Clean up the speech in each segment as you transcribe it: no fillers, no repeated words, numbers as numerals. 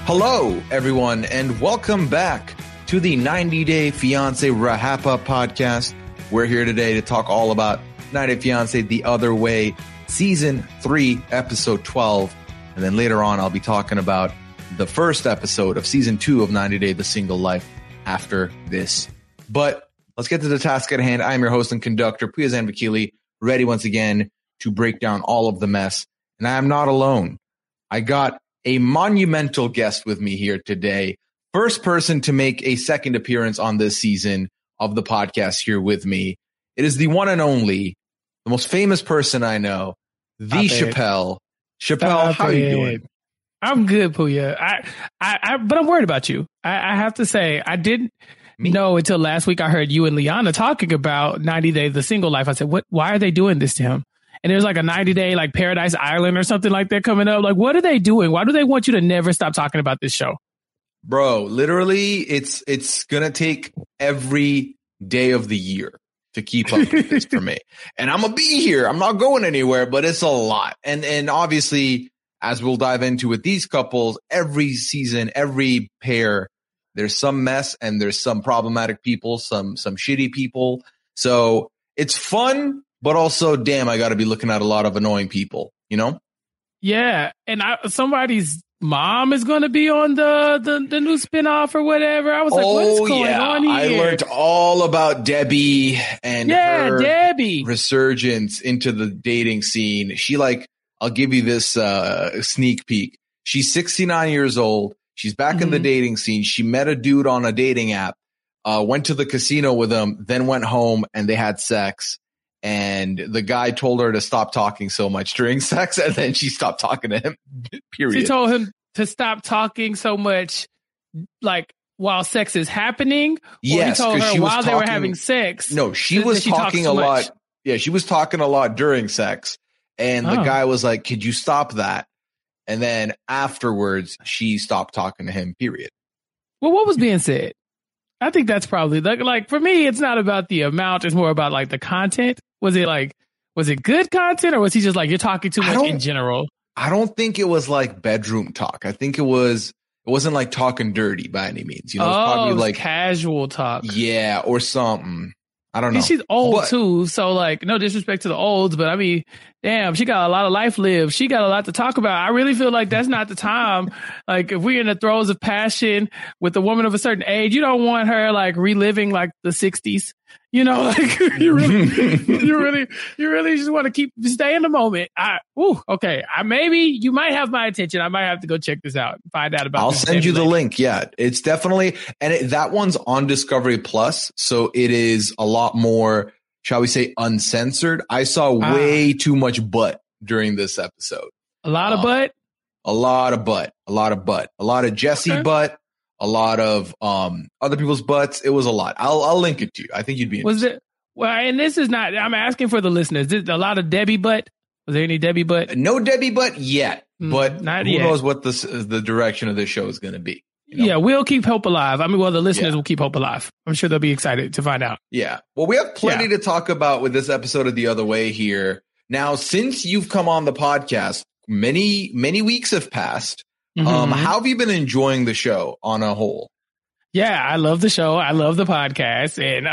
Hello, everyone, and welcome back to the 90 Day Fiancé RHAP-Up podcast. We're here today to talk all about 90 Day Fiancé The Other Way, Season 3, Episode 12. And then later on, I'll be talking about the first episode of Season 2 of 90 Day The Single Life after this. But let's get to the task at hand. I'm your host and conductor, Puya Zanvakili, ready once again to break down all of the mess. And I am not alone. I got a monumental guest with me here today. First person to make a second appearance on this season of the podcast here with me. It is the one and only, the most famous person I know, the Chappelle. Chappelle, how are you doing? I'm good, Puya. But I'm worried about you. I have to say, I didn't know until last week I heard you and Liana talking about 90 Day The Single Life. I said, why are they doing this to him? And there's like a 90-day like Paradise Island or something like that coming up. Like, what are they doing? Why do they want you to never stop talking about this show? Bro, literally, it's going to take every day of the year to keep up with this for me. And I'm going to be here. I'm not going anywhere, but it's a lot. And obviously, as we'll dive into with these couples, every season, every pair, there's some mess and there's some problematic people, some shitty people. So it's fun. But also, damn, I got to be looking at a lot of annoying people, you know? Yeah. And somebody's mom is going to be on the new spinoff or whatever. I was like, what's going on here? I learned all about Debbie and her Debbie resurgence into the dating scene. She I'll give you this sneak peek. She's 69 years old. She's back in the dating scene. She met a dude on a dating app, went to the casino with him, then went home and they had sex. And the guy told her to stop talking so much during sex, and then she stopped talking to him, period. She told him to stop talking so much, like, while sex is happening? Yes, or he told her while they were having sex? No, she was talking a lot. Yeah, she was talking a lot during sex. And the guy was like, could you stop that? And then afterwards, she stopped talking to him, period. Well, what was being said? I think that's probably like for me, it's not about the amount. It's more about like the content. Was it good content or was he just like, you're talking too much in general? I don't think it was like bedroom talk. I think it wasn't like talking dirty by any means. You know, it's probably like casual talk. Yeah. Or something. I don't know. She's old too. So like, no disrespect to the olds, but I mean, damn, she got a lot of life lived. She got a lot to talk about. I really feel like that's not the time. Like if we're in the throes of passion with a woman of a certain age, you don't want her like reliving like the 60s. You know, like you really just want to stay in the moment. Maybe you might have my attention. I might have to go check this out and find out about. I'll send you the link. Yeah, it's definitely, and that one's on Discovery Plus, so it is a lot more, shall we say, uncensored. I saw way too much butt during this episode. A lot of butt. A lot of butt. A lot of butt. A lot of Jesse butt. A lot of other people's butts. It was a lot. I'll link it to you. I think you'd be interested. And this is not, I'm asking for the listeners. Is a lot of Debbie butt? Was there any Debbie butt? No Debbie butt yet. But not who yet. knows what the direction of this show is going to be. You know? Yeah, we'll keep hope alive. I mean, the listeners will keep hope alive. I'm sure they'll be excited to find out. Yeah. Well, we have plenty to talk about with this episode of The Other Way here. Now, since you've come on the podcast, many weeks have passed. How have you been enjoying the show on a whole? Yeah, I love the show. I love the podcast. And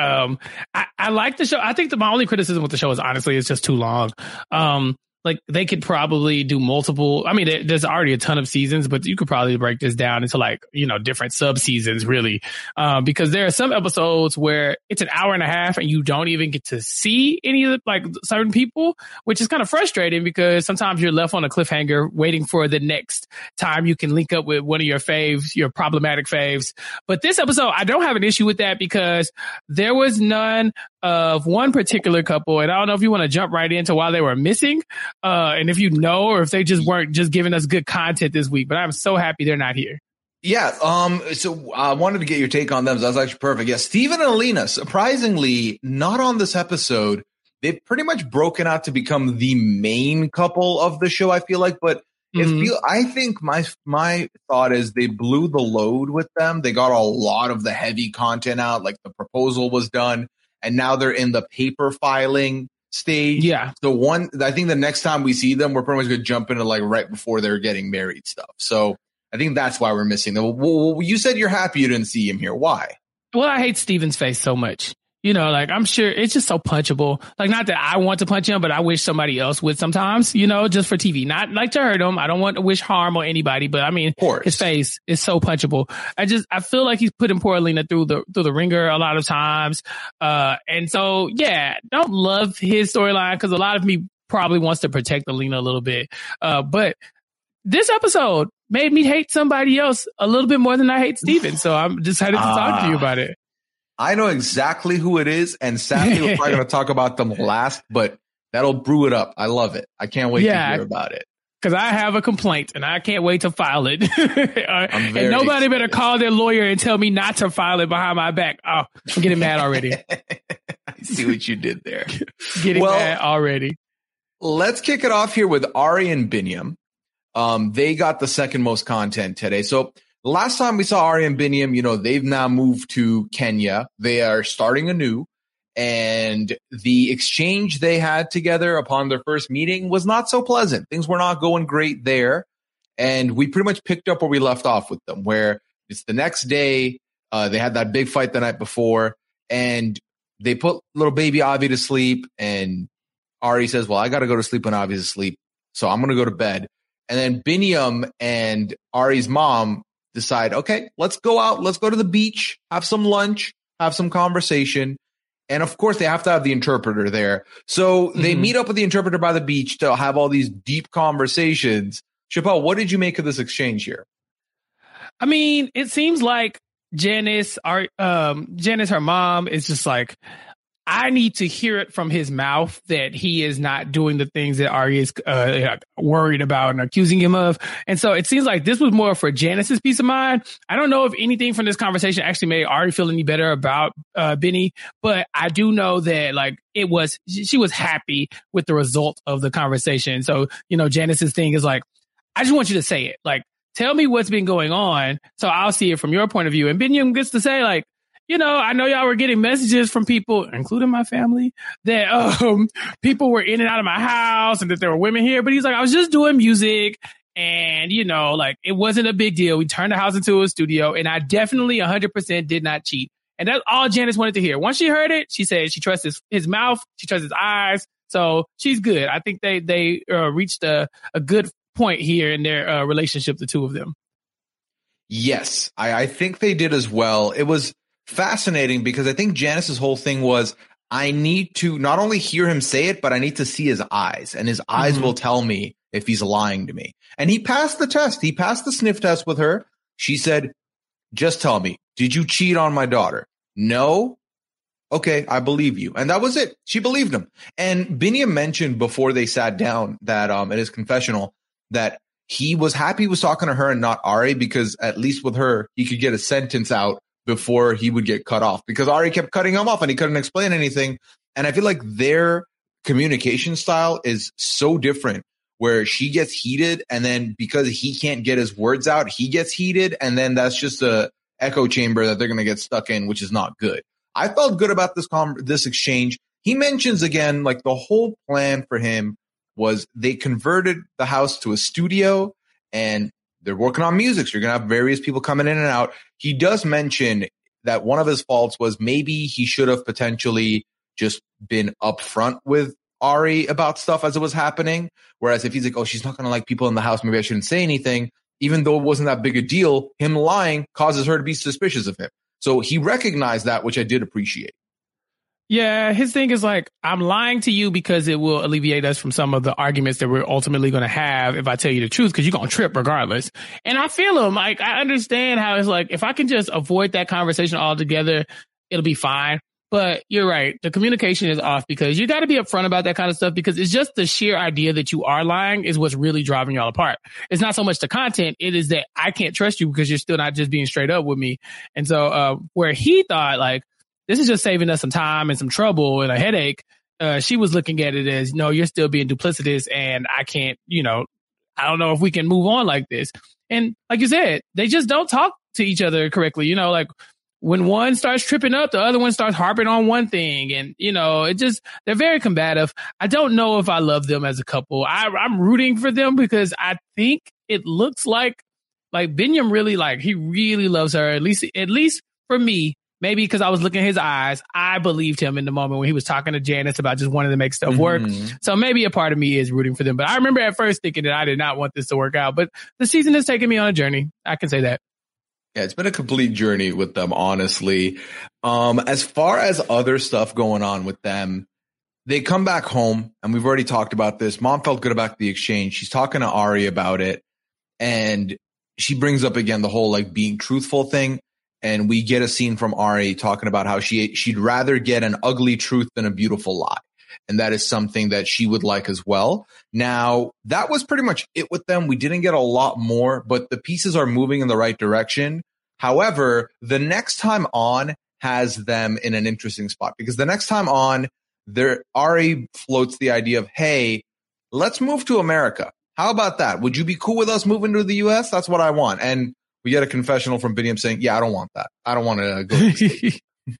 I like the show. I think my only criticism with the show is honestly, it's just too long. Like they could probably do multiple. I mean, there's already a ton of seasons, but you could probably break this down into like, different sub seasons really. Because there are some episodes where it's an hour and a half and you don't even get to see any of the, like certain people, which is kind of frustrating because sometimes you're left on a cliffhanger waiting for the next time you can link up with one of your faves, your problematic faves. But this episode, I don't have an issue with that because there was none of one particular couple. And I don't know if you want to jump right into why they were missing. And if you know, or if they just weren't just giving us good content this week, but I'm so happy they're not here. Yeah. So I wanted to get your take on them. So that's actually perfect. Yeah. Steven and Alina, surprisingly, not on this episode. They've pretty much broken out to become the main couple of the show, I feel like. But I think my thought is they blew the load with them. They got a lot of the heavy content out, like the proposal was done, and now they're in the paper filing stage. Yeah. So I think the next time we see them, we're pretty much going to jump into like right before they're getting married stuff. So I think that's why we're missing them. Well, you said you're happy you didn't see him here. Why? Well, I hate Steven's face so much. You know, like, I'm sure it's just so punchable. Like, not that I want to punch him, but I wish somebody else would sometimes, you know, just for TV. Not like to hurt him. I don't want to wish harm on anybody, but I mean, his face is so punchable. I feel like he's putting poor Alina through the ringer a lot of times. And so, yeah, don't love his storyline because a lot of me probably wants to protect Alina a little bit. But this episode made me hate somebody else a little bit more than I hate Steven. So I'm decided to talk to you about it. I know exactly who it is, and sadly, we're probably going to talk about them last, but that'll brew it up. I love it. I can't wait to hear about it. Because I have a complaint, and I can't wait to file it. And nobody better call their lawyer and tell me not to file it behind my back. Oh, I'm getting mad already. I see what you did there. Getting mad already. Let's kick it off here with Ari and Binyam. They got the second most content today. So last time we saw Ari and Binyam, you know, they've now moved to Kenya. They are starting anew. And the exchange they had together upon their first meeting was not so pleasant. Things were not going great there. And we pretty much picked up where we left off with them, where it's the next day. They had that big fight the night before, and they put little baby Avi to sleep. And Ari says, well, I got to go to sleep when Avi's asleep, so I'm going to go to bed. And then Binyam and Ari's mom decide, okay, let's go out. Let's go to the beach, have some lunch, have some conversation. And of course, they have to have the interpreter there. So they meet up with the interpreter by the beach to have all these deep conversations. Chappelle, what did you make of this exchange here? I mean, it seems like Janice, her mom, is just like, I need to hear it from his mouth that he is not doing the things that Ari is worried about and accusing him of. And so it seems like this was more for Janice's peace of mind. I don't know if anything from this conversation actually made Ari feel any better about Benny, but I do know that like she was happy with the result of the conversation. So, you know, Janice's thing is like, I just want you to say it. Like, tell me what's been going on so I'll see it from your point of view. And Binyam gets to say like, you know, I know y'all were getting messages from people, including my family, that people were in and out of my house and that there were women here. But he's like, I was just doing music and, you know, like it wasn't a big deal. We turned the house into a studio and I definitely 100% did not cheat. And that's all Janice wanted to hear. Once she heard it, she said she trusts his mouth. She trusts his eyes. So she's good. I think they reached a good point here in their relationship, the two of them. Yes, I think they did as well. It was fascinating because I think Janice's whole thing was, I need to not only hear him say it, but I need to see his eyes, and his eyes will tell me if he's lying to me. And he passed the test. He passed the sniff test with her. She said, just tell me, did you cheat on my daughter? No. Okay, I believe you. And that was it. She believed him. And Binyam mentioned before they sat down that in his confessional that he was happy he was talking to her and not Ari, because at least with her, he could get a sentence out before he would get cut off, because Ari kept cutting him off and he couldn't explain anything. And I feel like their communication style is so different, where she gets heated and then because he can't get his words out, he gets heated. And then that's just a echo chamber that they're going to get stuck in, which is not good. I felt good about this exchange. He mentions again, like the whole plan for him was they converted the house to a studio and they're working on music. So you're going to have various people coming in and out. He does mention that one of his faults was maybe he should have potentially just been upfront with Ari about stuff as it was happening. Whereas if he's like, oh, she's not going to like people in the house, maybe I shouldn't say anything. Even though it wasn't that big a deal, him lying causes her to be suspicious of him. So he recognized that, which I did appreciate. Yeah, his thing is like, I'm lying to you because it will alleviate us from some of the arguments that we're ultimately going to have if I tell you the truth, because you're going to trip regardless. And I feel him. Like, I understand how it's like, if I can just avoid that conversation altogether, it'll be fine. But you're right. The communication is off, because you got to be upfront about that kind of stuff, because it's just the sheer idea that you are lying is what's really driving y'all apart. It's not so much the content. It is that I can't trust you because you're still not just being straight up with me. And so where he thought like, this is just saving us some time and some trouble and a headache, she was looking at it as, no, you're still being duplicitous and I can't, you know, I don't know if we can move on like this. And like you said, they just don't talk to each other correctly. You know, like when one starts tripping up, the other one starts harping on one thing. And, you know, they're very combative. I don't know if I love them as a couple. I'm rooting for them because I think it looks like like Binyam really he really loves her. At least for me, maybe because I was looking at his eyes, I believed him in the moment when he was talking to Janice about just wanting to make stuff work. So maybe a part of me is rooting for them. But I remember at first thinking that I did not want this to work out. But the season has taken me on a journey. I can say that. Yeah, it's been a complete journey with them, honestly. As far as other stuff going on with them, they come back home, and we've already talked about this. Mom felt good about the exchange. She's talking to Ari about it, and she brings up again the whole being truthful thing. And we get a scene from Ari talking about how she'd rather get an ugly truth than a beautiful lie. And that is something that she would like as well. Now, that was pretty much it with them. We didn't get a lot more, but the pieces are moving in the right direction. However, the next time on has them in an interesting spot, because the next time on, Ari floats the idea of, hey, let's move to America. How about that? Would you be cool with us moving to the U.S.? That's what I want. And we get a confessional from Binyam saying, yeah, I don't want that. I don't want to go to the States.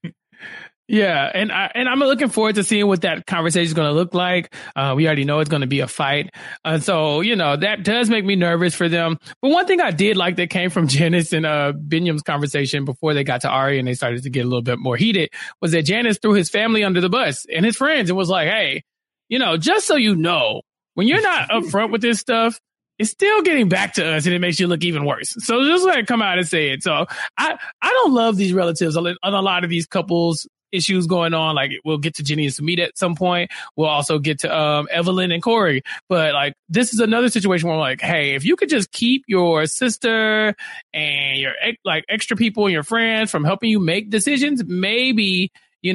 Yeah, and I'm looking forward to seeing what that conversation is going to look like. We already know it's going to be a fight. So, that does make me nervous for them. But one thing I did like that came from Janice and Binyam's conversation before they got to Ari and they started to get a little bit more heated was that Janice threw his family under the bus and his friends and was like, hey, just so you know, when you're not upfront with this stuff, it's still getting back to us and it makes you look even worse. So just come out and say it. So I don't love these relatives on a lot of these couples issues going on. We'll get to Jenny and Sumit at some point. We'll also get to Evelyn and Corey. But this is another situation where I'm hey, if you could just keep your sister and your extra people and your friends from helping you make decisions, maybe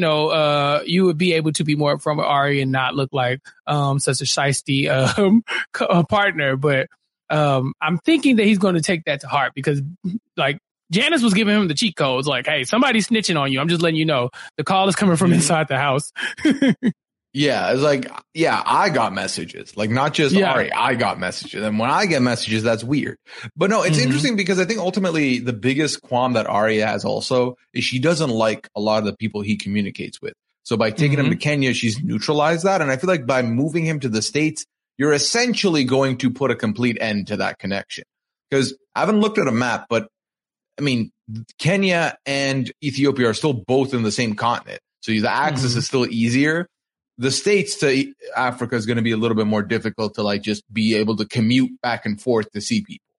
you would be able to be more upfront with Ari and not look like such a shiesty partner. But I'm thinking that he's going to take that to heart because Janice was giving him the cheat codes hey, somebody's snitching on you. I'm just letting you know the call is coming from inside the house. Yeah, it's I got messages. Not just Ari, I got messages. And when I get messages, that's weird. But no, it's interesting because I think ultimately the biggest qualm that Ari has also is she doesn't like a lot of the people he communicates with. So by taking him to Kenya, she's neutralized that. And I feel like by moving him to the States, you're essentially going to put a complete end to that connection. Because I haven't looked at a map, but I mean, Kenya and Ethiopia are still both in the same continent. So the access is still easier. The States to Africa is going to be a little bit more difficult to just be able to commute back and forth to see people.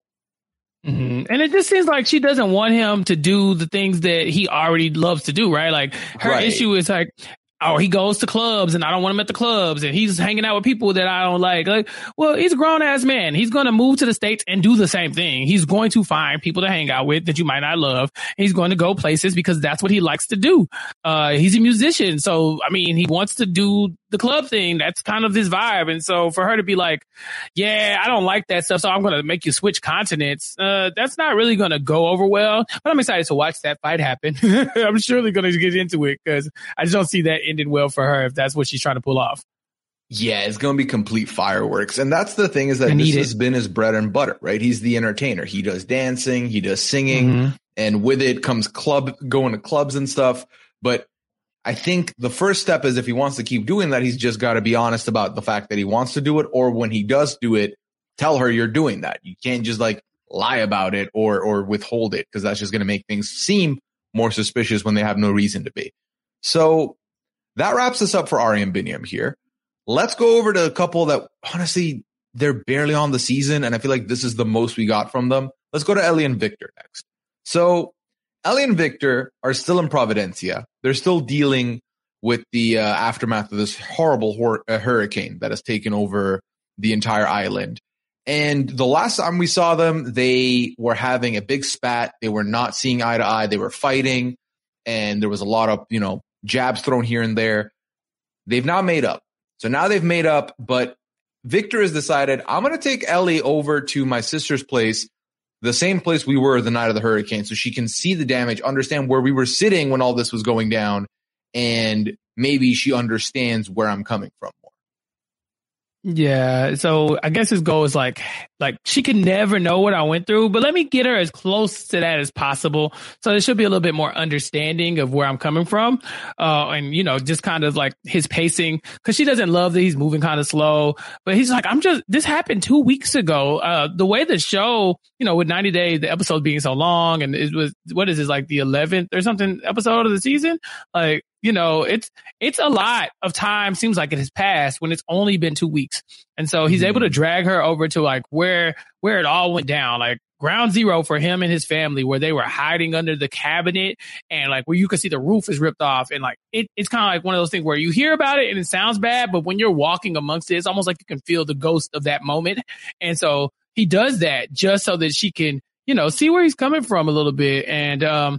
And it just seems like she doesn't want him to do the things that he already loves to do, right? Her issue is he goes to clubs and I don't want him at the clubs and he's hanging out with people that I don't like. Well, he's a grown ass man. He's going to move to the States and do the same thing. He's going to find people to hang out with that you might not love. He's going to go places because that's what he likes to do. He's a musician. So, I mean, he wants to do the club thing. That's kind of his vibe. And so for her to be yeah, I don't like that stuff. So I'm going to make you switch continents. That's not really going to go over well, but I'm excited to watch that fight happen. I'm surely going to get into it because I just don't see that ended well for her if that's what she's trying to pull off. Yeah, it's going to be complete fireworks. And that's the thing is that this has been his bread and butter, right? He's the entertainer. He does dancing, he does singing, and with it comes going to clubs and stuff. But I think the first step is if he wants to keep doing that, he's just got to be honest about the fact that he wants to do it. Or when he does do it, tell her you're doing that. You can't just lie about it or withhold it because that's just going to make things seem more suspicious when they have no reason to be. So that wraps us up for Ari and Binyam here. Let's go over to a couple that honestly, they're barely on the season. And I feel like this is the most we got from them. Let's go to Ellie and Victor next. So Ellie and Victor are still in Providencia. They're still dealing with the aftermath of this horrible hurricane that has taken over the entire island. And the last time we saw them, they were having a big spat. They were not seeing eye to eye. They were fighting. And there was a lot of, jabs thrown here and there. They've now made up. So now they've made up, but Victor has decided, I'm going to take Ellie over to my sister's place, the same place we were the night of the hurricane, so she can see the damage, understand where we were sitting when all this was going down, and maybe she understands where I'm coming from more. Yeah, so I guess his goal is like she can never know what I went through, but let me get her as close to that as possible. So there should be a little bit more understanding of where I'm coming from, and just kind of like his pacing, because she doesn't love that he's moving kind of slow. But he's like, this happened 2 weeks ago. The way the show, with 90 days, the episode being so long, and it was like the 11th or something episode of the season, like. It's a lot of time. Seems like it has passed when it's only been 2 weeks. And so he's able to drag her over to like where it all went down, like ground zero for him and his family, where they were hiding under the cabinet and like where you could see the roof is ripped off. And like, it's kind of like one of those things where you hear about it and it sounds bad, but when you're walking amongst it, it's almost like you can feel the ghost of that moment. And so he does that just so that she can, see where he's coming from a little bit. And,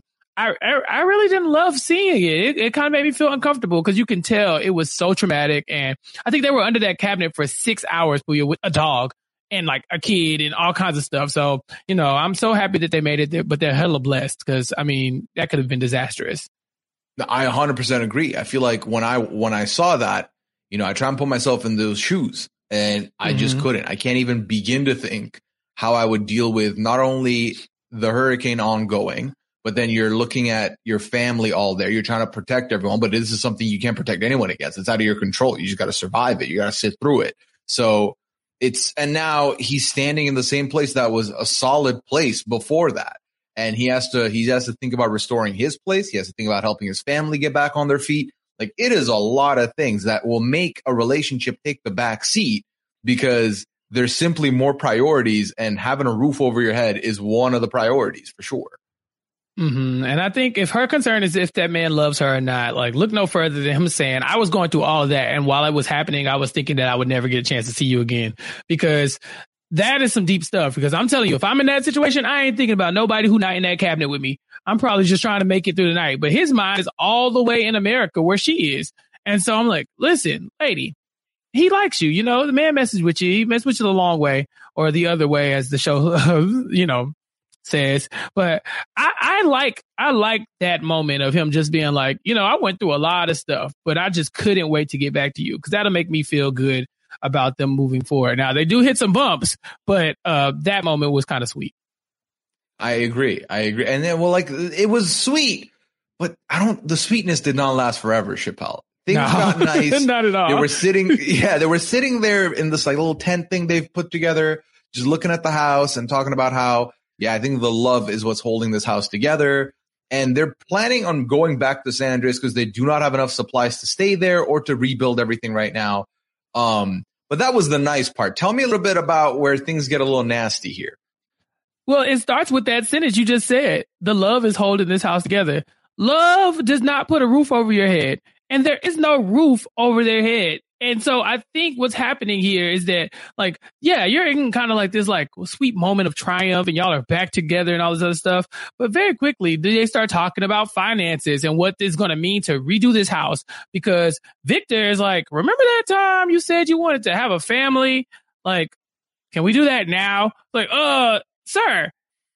I really didn't love seeing it. It kind of made me feel uncomfortable because you can tell it was so traumatic. And I think they were under that cabinet for 6 hours with a dog and like a kid and all kinds of stuff. So, I'm so happy that they made it there, but they're hella blessed because, I mean, that could have been disastrous. I 100% agree. I feel like when I saw that, I try and put myself in those shoes and I just couldn't. I can't even begin to think how I would deal with not only the hurricane ongoing, but then you're looking at your family all there. You're trying to protect everyone, but this is something you can't protect anyone against. It's out of your control. You just got to survive it. You got to sit through it. So and now he's standing in the same place that was a solid place before that. And he has to think about restoring his place. He has to think about helping his family get back on their feet. Like, it is a lot of things that will make a relationship take the back seat because there's simply more priorities, and having a roof over your head is one of the priorities for sure. And I think if her concern is if that man loves her or not, like, look no further than him saying, I was going through all of that. And while it was happening, I was thinking that I would never get a chance to see you again, because that is some deep stuff. Because I'm telling you, if I'm in that situation, I ain't thinking about nobody who not in that cabinet with me. I'm probably just trying to make it through the night. But his mind is all the way in America where she is. And so I'm like, listen, lady, he likes you. The man messes with you. He messes with you the long way, or the other way, as the show, says. But I like that moment of him just being like, I went through a lot of stuff, but I just couldn't wait to get back to you, because that'll make me feel good about them moving forward. Now, they do hit some bumps, but that moment was kind of sweet. I agree. And then, it was sweet, but the sweetness did not last forever, Chappelle. Things got nice. Not at all. They were sitting there in this like little tent thing they've put together, just looking at the house and talking about how, I think the love is what's holding this house together. And they're planning on going back to San Andreas because they do not have enough supplies to stay there or to rebuild everything right now. But that was the nice part. Tell me a little bit about where things get a little nasty here. Well, it starts with that sentence you just said. The love is holding this house together. Love does not put a roof over your head, and there is no roof over their head. And so I think what's happening here is that, like, yeah, you're in kind of like this like sweet moment of triumph and y'all are back together and all this other stuff. But very quickly, they start talking about finances and what this is going to mean to redo this house, because Victor is like, remember that time you said you wanted to have a family? Like, can we do that now? Like, sir,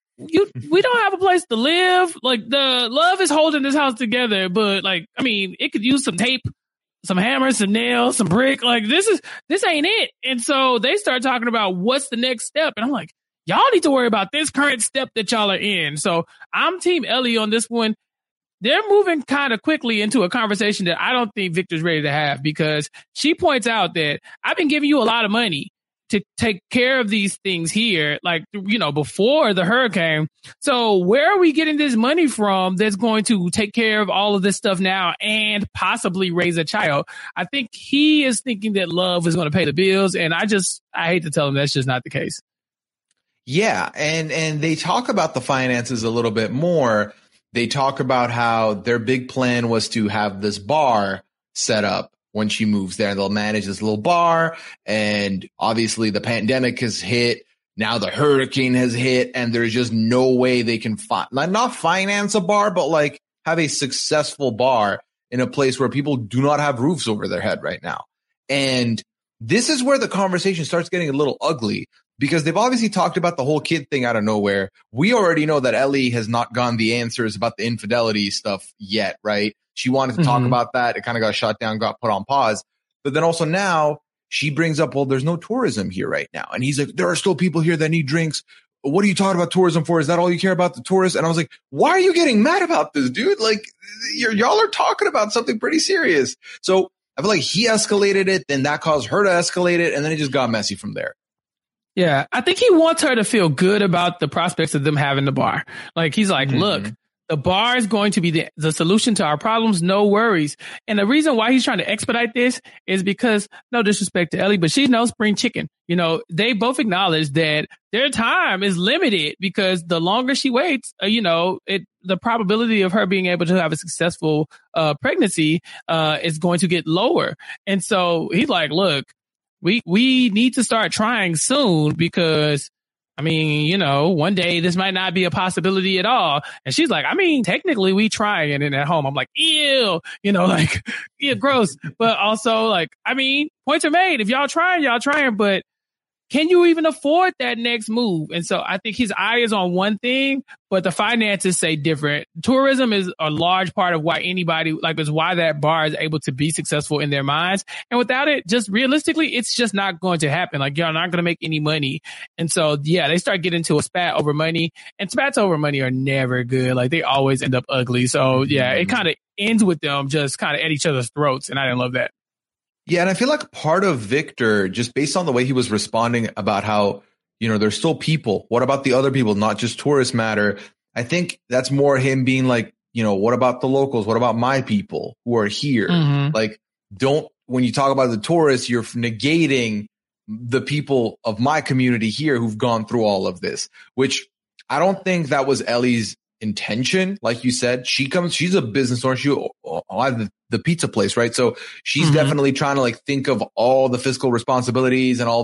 we don't have a place to live. Like, the love is holding this house together, but like, I mean, it could use some tape, some hammers, some nails, some brick. Like, this ain't it. And so they start talking about what's the next step. And I'm like, y'all need to worry about this current step that y'all are in. So I'm Team Ellie on this one. They're moving kind of quickly into a conversation that I don't think Victor's ready to have, because she points out that I've been giving you a lot of money to take care of these things here, like, before the hurricane. So where are we getting this money from that's going to take care of all of this stuff now and possibly raise a child? I think he is thinking that love is going to pay the bills. And I hate to tell him that's just not the case. Yeah. And they talk about the finances a little bit more. They talk about how their big plan was to have this bar set up when she moves there. They'll manage this little bar, and obviously the pandemic has hit. Now the hurricane has hit, and there's just no way they can not finance a bar, but like have a successful bar in a place where people do not have roofs over their head right now. And this is where the conversation starts getting a little ugly, because they've obviously talked about the whole kid thing out of nowhere. We already know that Ellie has not gotten the answers about the infidelity stuff yet, right? She wanted to talk about that. It kind of got shut down, got put on pause. But then also now she brings up, well, there's no tourism here right now. And he's like, there are still people here that need drinks. What are you talking about tourism for? Is that all you care about, the tourists? And I was like, why are you getting mad about this, dude? Like, y'all are talking about something pretty serious. So I feel like he escalated it, then that caused her to escalate it, and then it just got messy from there. Yeah, I think he wants her to feel good about the prospects of them having the bar. Like, he's like, look, the bar is going to be the solution to our problems. No worries. And the reason why he's trying to expedite this is because, no disrespect to Ellie, but she's no spring chicken. You know, they both acknowledge that their time is limited because the longer she waits, the probability of her being able to have a successful pregnancy is going to get lower. And so he's like, look, we need to start trying soon because, I mean, you know, one day this might not be a possibility at all. And she's like, I mean, technically we trying it at home. I'm like, ew, you know, like, yeah, gross. But also like, I mean, points are made. If y'all trying, but can you even afford that next move? And so I think his eye is on one thing, but the finances say different. Tourism is a large part of why is why that bar is able to be successful in their minds. And without it, just realistically, it's just not going to happen. Like, you're not going to make any money. And so, yeah, they start getting into a spat over money, and spats over money are never good. Like, they always end up ugly. So yeah, it kind of ends with them just kind of at each other's throats. And I didn't love that. Yeah, and I feel like part of Victor, just based on the way he was responding about how, you know, there's still people. What about the other people? Not just tourists matter. I think that's more him being like, you know, what about the locals? What about my people who are here? Like, when you talk about the tourists, you're negating the people of my community here who've gone through all of this, which I don't think that was Ellie's intention. Like you said, she's a business owner. She had the pizza place, right? So she's definitely trying to like think of all the fiscal responsibilities and all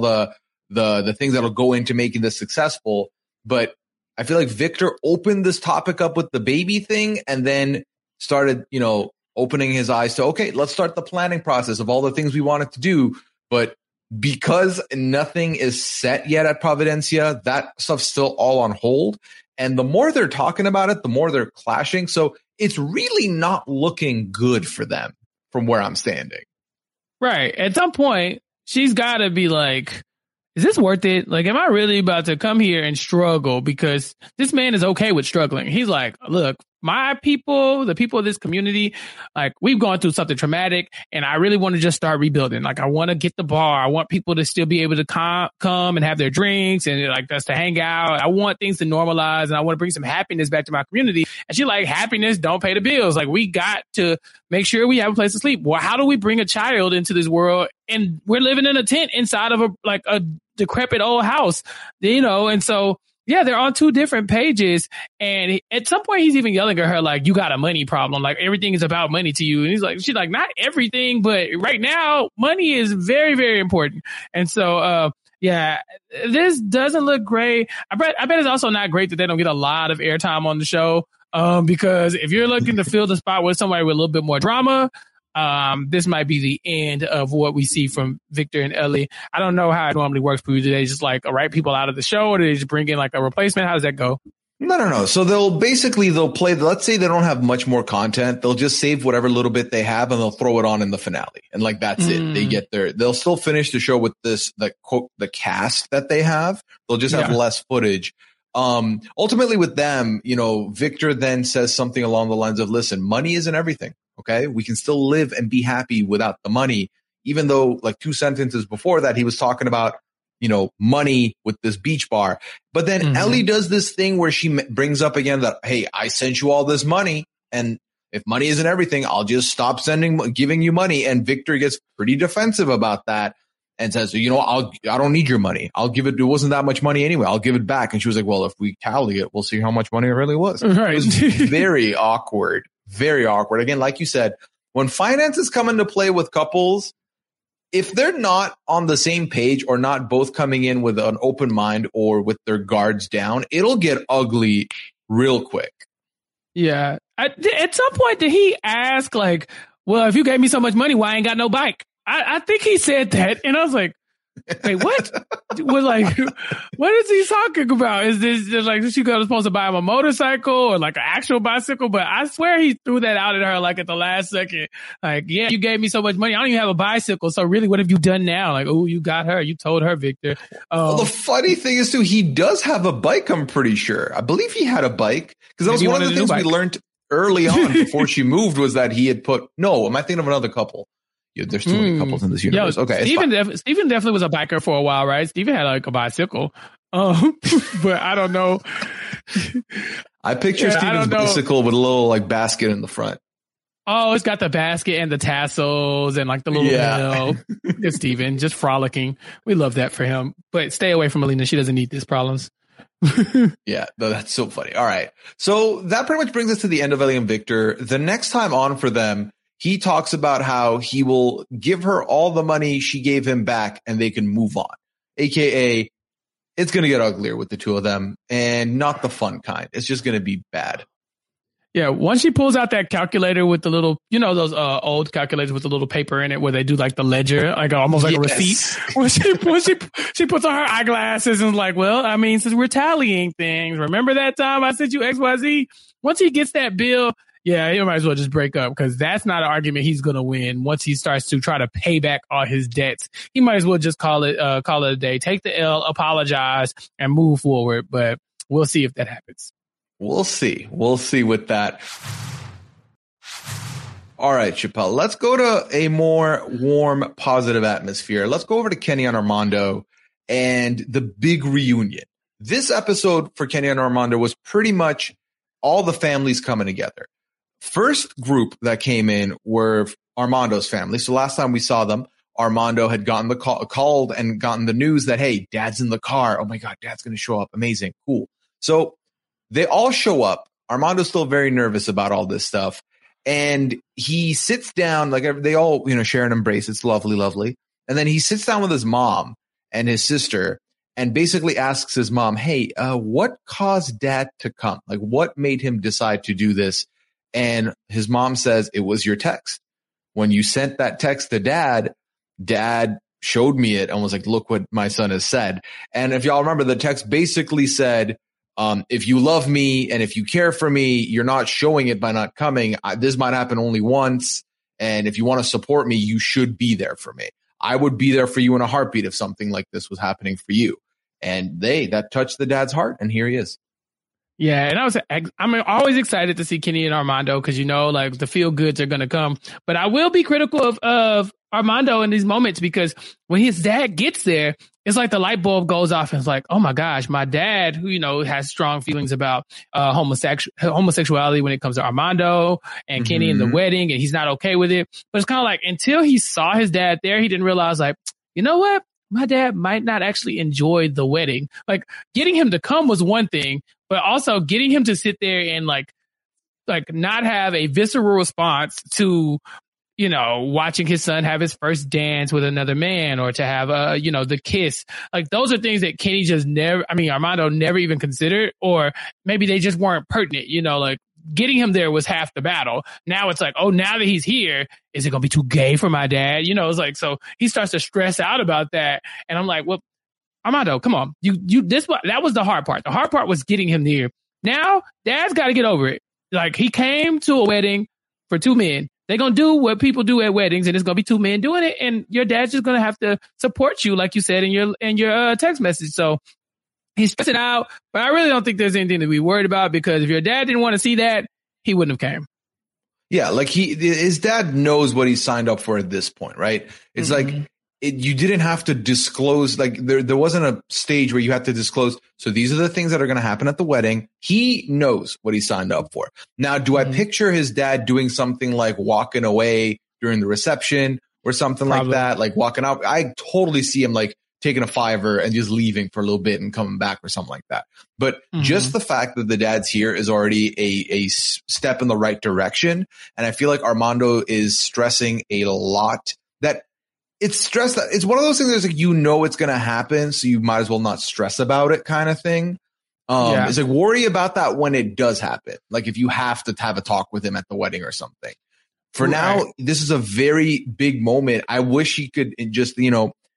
the things that'll go into making this successful. But I feel like Victor opened this topic up with the baby thing and then started, you know, opening his eyes to, okay, let's start the planning process of all the things we wanted to do. But because nothing is set yet at Providencia, that stuff's still all on hold. And the more they're talking about it, the more they're clashing. So it's really not looking good for them from where I'm standing. Right. At some point, she's got to be like, is this worth it? Like, am I really about to come here and struggle? Because this man is okay with struggling. He's like, look, my people, the people of this community, like, we've gone through something traumatic and I really want to just start rebuilding. Like, I want to get the bar. I want people to still be able to come and have their drinks and like us to hang out. I want things to normalize and I want to bring some happiness back to my community. And she's like, happiness don't pay the bills. Like, we got to make sure we have a place to sleep. Well, how do we bring a child into this world and we're living in a tent inside of a decrepit old house, you know? And so, yeah, they're on two different pages. And at some point, he's even yelling at her, like, you got a money problem. Like, everything is about money to you. And she's like, not everything, but right now, money is very, very important. And so, yeah, this doesn't look great. I bet it's also not great that they don't get a lot of airtime on the show. Because if you're looking to fill the spot with somebody with a little bit more drama, this might be the end of what we see from Victor and Ellie. I don't know how it normally works for you. Do they just like write people out of the show, or do they just bring in like a replacement? How does that go? No. So they'll play, let's say they don't have much more content. They'll just save whatever little bit they have and they'll throw it on in the finale. And like, that's it. They'll still finish the show with this, like, quote, the cast that they have. They'll just have less footage. Ultimately with them, you know, Victor then says something along the lines of, listen, money isn't everything. Okay. We can still live and be happy without the money, even though like 2 sentences before that, he was talking about, you know, money with this beach bar. But then Ellie does this thing where she brings up again that, hey, I sent you all this money. And if money isn't everything, I'll just stop giving you money. And Victor gets pretty defensive about that and says, you know, I don't need your money. I'll give it. It wasn't that much money anyway. I'll give it back. And she was like, well, if we tally it, we'll see how much money it really was. Right. It was very awkward. Very awkward. Again, like you said, when finances come into play with couples, if they're not on the same page or not both coming in with an open mind or with their guards down, it'll get ugly real quick. Yeah. At some point, did he ask, like, well, if you gave me so much money, why I ain't got no bike? I think he said that. And I was like, Wait, what? We're like, what is he talking about? Is this just like, is she supposed to buy him a motorcycle or like an actual bicycle? But I swear he threw that out at her like at the last second. Like, yeah, you gave me so much money. I don't even have a bicycle. So really, what have you done now? Like, oh, you got her. You told her, Victor. Well, the funny thing is too, he does have a bike. I'm pretty sure. I believe he had a bike because that was one of the things we learned early on before she moved was that he had put, no, am I thinking of another couple? Yeah, there's too many couples in this universe. Okay, Steven definitely was a biker for a while, right? Steven had like a bicycle, but I don't know. I picture Steven's bicycle with a little like basket in the front. Oh, it's got the basket and the tassels and like the little bell. It's Steven just frolicking. We love that for him. But stay away from Alina. She doesn't need these problems. Yeah, that's so funny. All right. So that pretty much brings us to the end of Ellie and Victor. The next time on for them, he talks about how he will give her all the money she gave him back and they can move on. AKA, it's going to get uglier with the two of them and not the fun kind. It's just going to be bad. Yeah, once she pulls out that calculator with the little, you know, those old calculators with the little paper in it where they do like the ledger, like almost like a receipt. When she puts on her eyeglasses and is like, well, I mean, since we're tallying things, remember that time I sent you XYZ? Once he gets that bill, yeah, he might as well just break up because that's not an argument he's going to win. Once he starts to try to pay back all his debts, he might as well just call it a day, take the L, apologize, and move forward. But we'll see if that happens. We'll see. We'll see with that. All right, Chappelle, let's go to a more warm, positive atmosphere. Let's go over to Kenny and Armando and the big reunion. This episode for Kenny and Armando was pretty much all the families coming together. First group that came in were Armando's family. So last time we saw them, Armando had gotten the called and gotten the news that, hey, dad's in the car. Oh my God, dad's going to show up. Amazing. Cool. So they all show up. Armando's still very nervous about all this stuff. And he sits down, like they all, share an embrace. It's lovely, lovely. And then he sits down with his mom and his sister and basically asks his mom, hey, what caused dad to come? Like what made him decide to do this? And his mom says, it was your text. When you sent that text to dad showed me it and was like, look what my son has said. And if y'all remember, the text basically said, if you love me and if you care for me, you're not showing it by not coming. This might happen only once. And if you want to support me, you should be there for me. I would be there for you in a heartbeat if something like this was happening for you. And that touched the dad's heart. And here he is. Yeah, and I'm always excited to see Kenny and Armando because, like the feel goods are going to come. But I will be critical of Armando in these moments because when his dad gets there, it's like the light bulb goes off and it's like, oh my gosh, my dad, who, has strong feelings about homosexuality when it comes to Armando and Kenny and the wedding, and he's not okay with it. But it's kind of like until he saw his dad there, he didn't realize like, you know what? My dad might not actually enjoy the wedding. Like getting him to come was one thing, but also getting him to sit there and like not have a visceral response to, watching his son have his first dance with another man or to have the kiss. Like those are things that Kenny Armando never even considered, or maybe they just weren't pertinent, like getting him there was half the battle. Now it's like, oh, now that he's here, is it going to be too gay for my dad? It's like, so he starts to stress out about that. And I'm like, well, Armando, come on. That was the hard part. The hard part was getting him there. Now dad's got to get over it. Like he came to a wedding for two men. They're going to do what people do at weddings, and it's going to be two men doing it. And your dad's just going to have to support you, like you said in your text message. So he's stressing out, but I really don't think there's anything to be worried about because if your dad didn't want to see that, he wouldn't have came. Yeah, like his dad knows what he signed up for at this point, right? It's like you didn't have to disclose, like there wasn't a stage where you had to disclose. So these are the things that are going to happen at the wedding. He knows what he signed up for. Now, do I picture his dad doing something like walking away during the reception or something like that? Like walking out. I totally see him like taking a $5 and just leaving for a little bit and coming back or something like that. But just the fact that the dad's here is already a step in the right direction. And I feel like Armando is stressing a lot that it's stressed. It's one of those things that's like, it's going to happen. So you might as well not stress about it kind of thing. It's like worry about that when it does happen. Like if you have to have a talk with him at the wedding or something. For now, this is a very big moment. I wish he could just,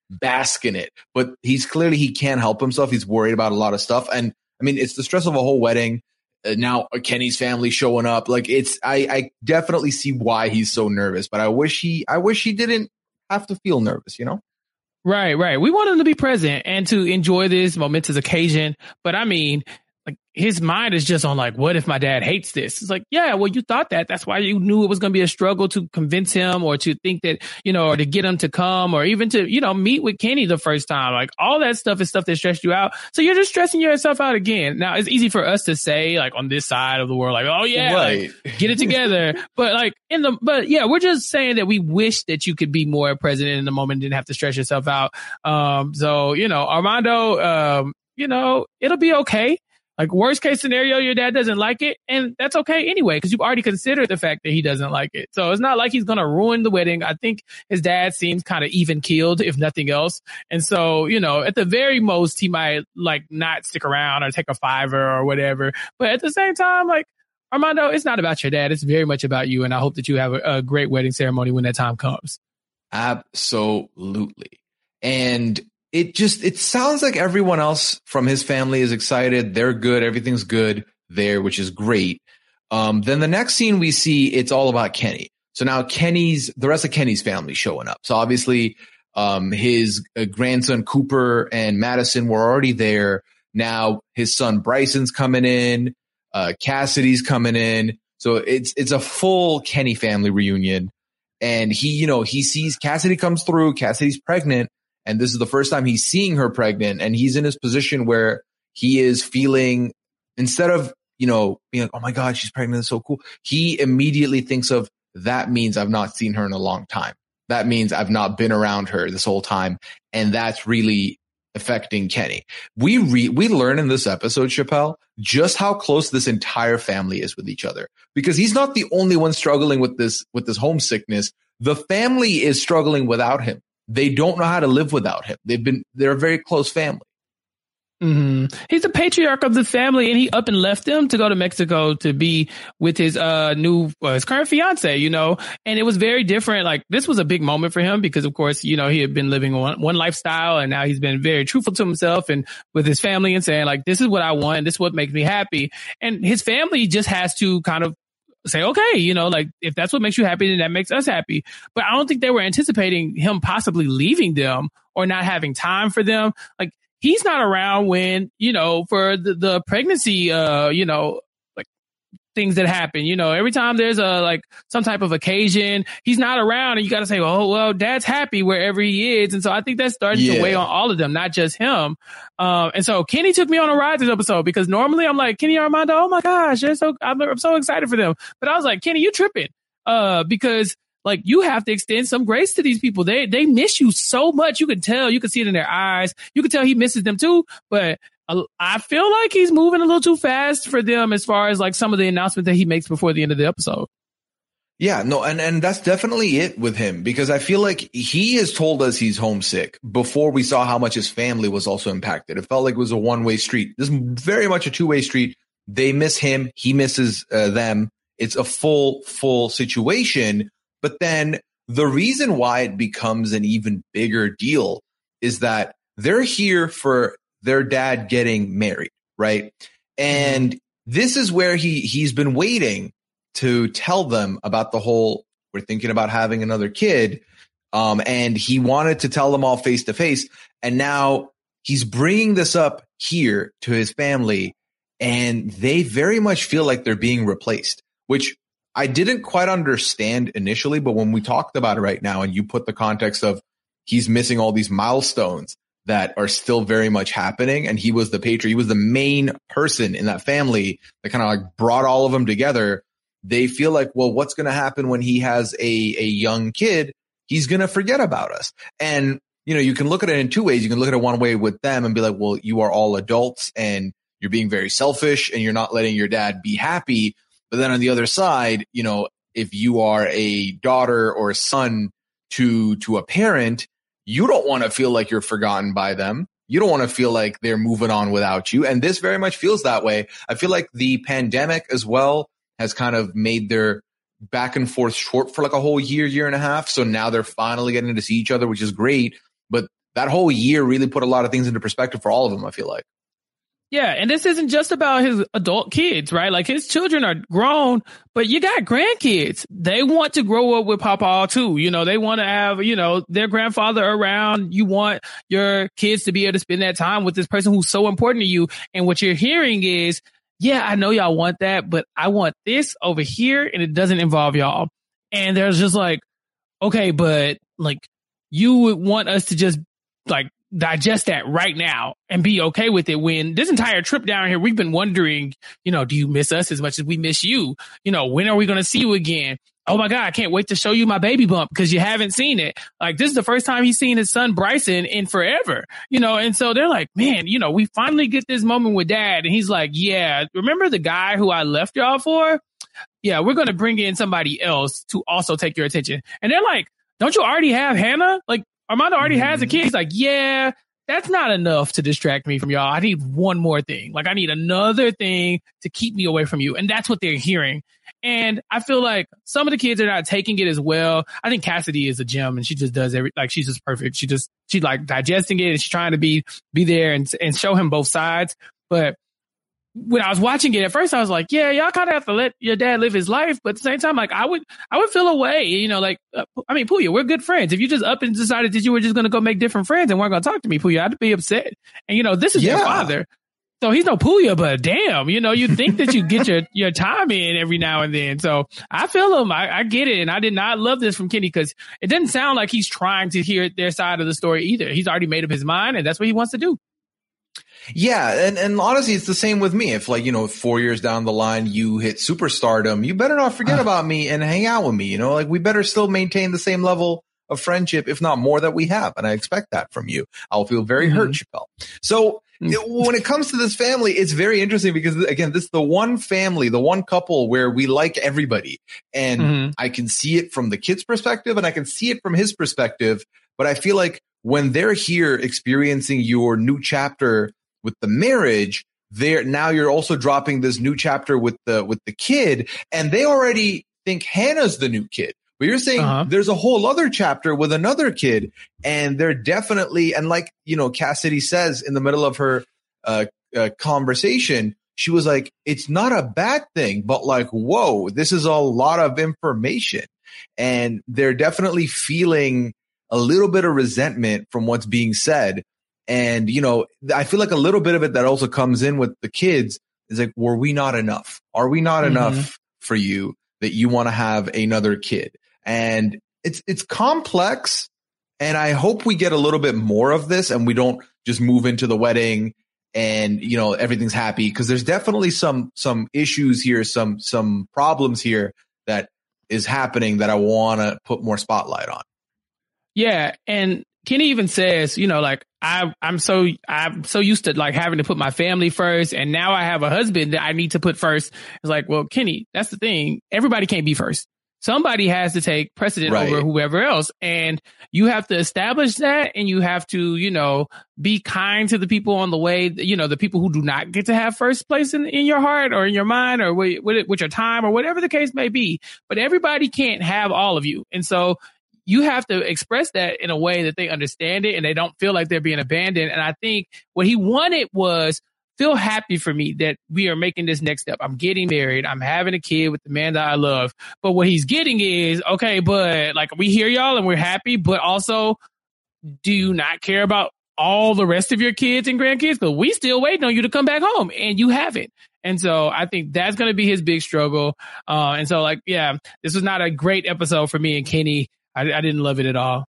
bask in it. But he can't help himself. He's worried about a lot of stuff. And I mean, it's the stress of a whole wedding. Now Kenny's family showing up. Like I definitely see why he's so nervous, but I wish he didn't have to feel nervous, you know? Right. We want him to be present and to enjoy this momentous occasion. But I mean, like his mind is just on like, what if my dad hates this? It's like, yeah, well, you thought that. That's why you knew it was going to be a struggle to convince him or to think that, or to get him to come or even to, meet with Kenny the first time. Like all that stuff is stuff that stressed you out. So you're just stressing yourself out again. Now it's easy for us to say like on this side of the world, like, oh yeah, right. Like, get it together. But yeah, we're just saying that we wish that you could be more present in the moment and didn't have to stress yourself out. So, Armando, it'll be okay. Like worst case scenario, your dad doesn't like it, and that's okay anyway, because you've already considered the fact that he doesn't like it. So it's not like he's going to ruin the wedding. I think his dad seems kind of even keeled, if nothing else. And so, at the very most, he might like not stick around or take a $5 or whatever. But at the same time, like Armando, it's not about your dad. It's very much about you. And I hope that you have a great wedding ceremony when that time comes. Absolutely. And it sounds like everyone else from his family is excited. They're good. Everything's good there, which is great. Then the next scene we see, it's all about Kenny. So now the rest of Kenny's family showing up. So obviously, his grandson Cooper and Madison were already there. Now his son Bryson's coming in. Cassidy's coming in. So it's a full Kenny family reunion. And he sees Cassidy comes through. Cassidy's pregnant. And this is the first time he's seeing her pregnant, and he's in his position where he is feeling, instead of, being like, oh my God, she's pregnant, that's so cool. He immediately thinks of, that means I've not seen her in a long time. That means I've not been around her this whole time. And that's really affecting Kenny. We learn in this episode, Chappelle, just how close this entire family is with each other, because he's not the only one struggling with this homesickness. The family is struggling without him. They don't know how to live without him. They're a very close family. Mm-hmm. He's the patriarch of the family, and he up and left them to go to Mexico to be with his his current fiance, and it was very different. Like this was a big moment for him because, of course, he had been living one lifestyle, and now he's been very truthful to himself and with his family and saying like, this is what I want. This is what makes me happy. And his family just has to kind of say, okay, like if that's what makes you happy, then that makes us happy. But I don't think they were anticipating him possibly leaving them or not having time for them. Like he's not around when, for the pregnancy, like things that happen, every time there's some type of occasion, he's not around, and you got to say, oh, well, dad's happy wherever he is. And so I think that's starting to weigh on all of them, not just him. And so Kenny took me on a ride this episode, because normally I'm like, Kenny, Armando, oh my gosh, I'm so excited for them. But I was like, Kenny, you tripping, because like you have to extend some grace to these people. They miss you so much. You can tell, you can see it in their eyes. You can tell he misses them too, but I feel like he's moving a little too fast for them as far as like some of the announcements that he makes before the end of the episode. Yeah, no, and that's definitely it with him, because I feel like he has told us he's homesick before we saw how much his family was also impacted. It felt like it was a one-way street. This is very much a two-way street. They miss him. He misses them. It's a full situation. But then the reason why it becomes an even bigger deal is that they're here for their dad getting married, right? And this is where he's been waiting to tell them about the whole, we're thinking about having another kid. And he wanted to tell them all face to face. And now he's bringing this up here to his family, and they very much feel like they're being replaced, which I didn't quite understand initially. But when we talked about it right now, and you put the context of he's missing all these milestones that are still very much happening, and he was the patriarch, he was the main person in that family that kind of like brought all of them together. They feel like, well, what's going to happen when he has a young kid? He's going to forget about us. And, you can look at it in two ways. You can look at it one way with them and be like, well, you are all adults and you're being very selfish and you're not letting your dad be happy. But then on the other side, if you are a daughter or a son to a parent, you don't want to feel like you're forgotten by them. You don't want to feel like they're moving on without you. And this very much feels that way. I feel like the pandemic as well has kind of made their back and forth short for like a whole year and a half. So now they're finally getting to see each other, which is great. But that whole year really put a lot of things into perspective for all of them, I feel like. Yeah, and this isn't just about his adult kids, right? Like his children are grown, but you got grandkids. They want to grow up with Papa too. You know, they want to have, you know, their grandfather around. You want your kids to be able to spend that time with this person who's so important to you. And what you're hearing is, yeah, I know y'all want that, but I want this over here and it doesn't involve y'all. And there's just like, okay, but like you would want us to just like digest that right now and be okay with it, when this entire trip down here, we've been wondering, you know, do you miss us as much as we miss you? You know, when are we going to see you again? Oh my God, I can't wait to show you my baby bump because you haven't seen it. Like this is the first time he's seen his son Bryson in forever, you know? And so they're like, man, you know, we finally get this moment with dad. And he's like, yeah, remember the guy who I left y'all for? Yeah, we're going to bring in somebody else to also take your attention. And they're like, don't you already have Hannah? Like, Armando already has a kid. He's like, yeah, that's not enough to distract me from y'all. I need one more thing. Like, I need another thing to keep me away from you. And that's what they're hearing. And I feel like some of the kids are not taking it as well. I think Cassidy is a gem and she just does she's just perfect. She's like digesting it and she's trying to be there and show him both sides. But when I was watching it at first, I was like, yeah, y'all kind of have to let your dad live his life. But at the same time, like I would feel a way, you know, like, I mean, Puya, we're good friends. If you just up and decided that you were just going to go make different friends and weren't going to talk to me, Puya, I'd be upset. And, you know, this is your father. So he's no Puya, but damn, you know, you think that you get your time in every now and then. So I feel him. I get it. And I did not love this from Kenny because it doesn't sound like he's trying to hear their side of the story either. He's already made up his mind and that's what he wants to do. Yeah, and honestly, it's the same with me. If 4 years down the line you hit superstardom, you better not forget about me and hang out with me. You know, like we better still maintain the same level of friendship, if not more, that we have. And I expect that from you. I'll feel very hurt, Chappelle. So when it comes to this family, it's very interesting because, again, this is the one family, the one couple where we like everybody. And I can see it from the kid's perspective and I can see it from his perspective. But I feel like when they're here experiencing your new chapter with the marriage, now you're also dropping this new chapter with the kid, and they already think Hannah's the new kid. But you're saying there's a whole other chapter with another kid, and they're definitely, and like, you know, Cassidy says in the middle of her conversation, she was like, it's not a bad thing, but like, whoa, this is a lot of information. And they're definitely feeling a little bit of resentment from what's being said. And, you know, I feel like a little bit of it that also comes in with the kids is like, were we not enough? Are we not enough for you that you want to have another kid? And it's complex. And I hope we get a little bit more of this and we don't just move into the wedding and, you know, everything's happy, because there's definitely some issues here, some problems here that is happening that I want to put more spotlight on. Yeah. And Kenny even says, you know, like, I'm so used to like having to put my family first. And now I have a husband that I need to put first. It's like, well, Kenny, that's the thing. Everybody can't be first. Somebody has to take precedent over whoever else. And you have to establish that. And you have to, you know, be kind to the people on the way, you know, the people who do not get to have first place in your heart or in your mind or with your time or whatever the case may be. But everybody can't have all of you. And so you have to express that in a way that they understand it and they don't feel like they're being abandoned. And I think what he wanted was, feel happy for me that we are making this next step. I'm getting married. I'm having a kid with the man that I love. But what he's getting is, okay, but like, we hear y'all and we're happy, but also, do you not care about all the rest of your kids and grandkids? Because we still waiting on you to come back home and you haven't. And so I think that's going to be his big struggle. And so like, yeah, this was not a great episode for me and Kenny. I didn't love it at all.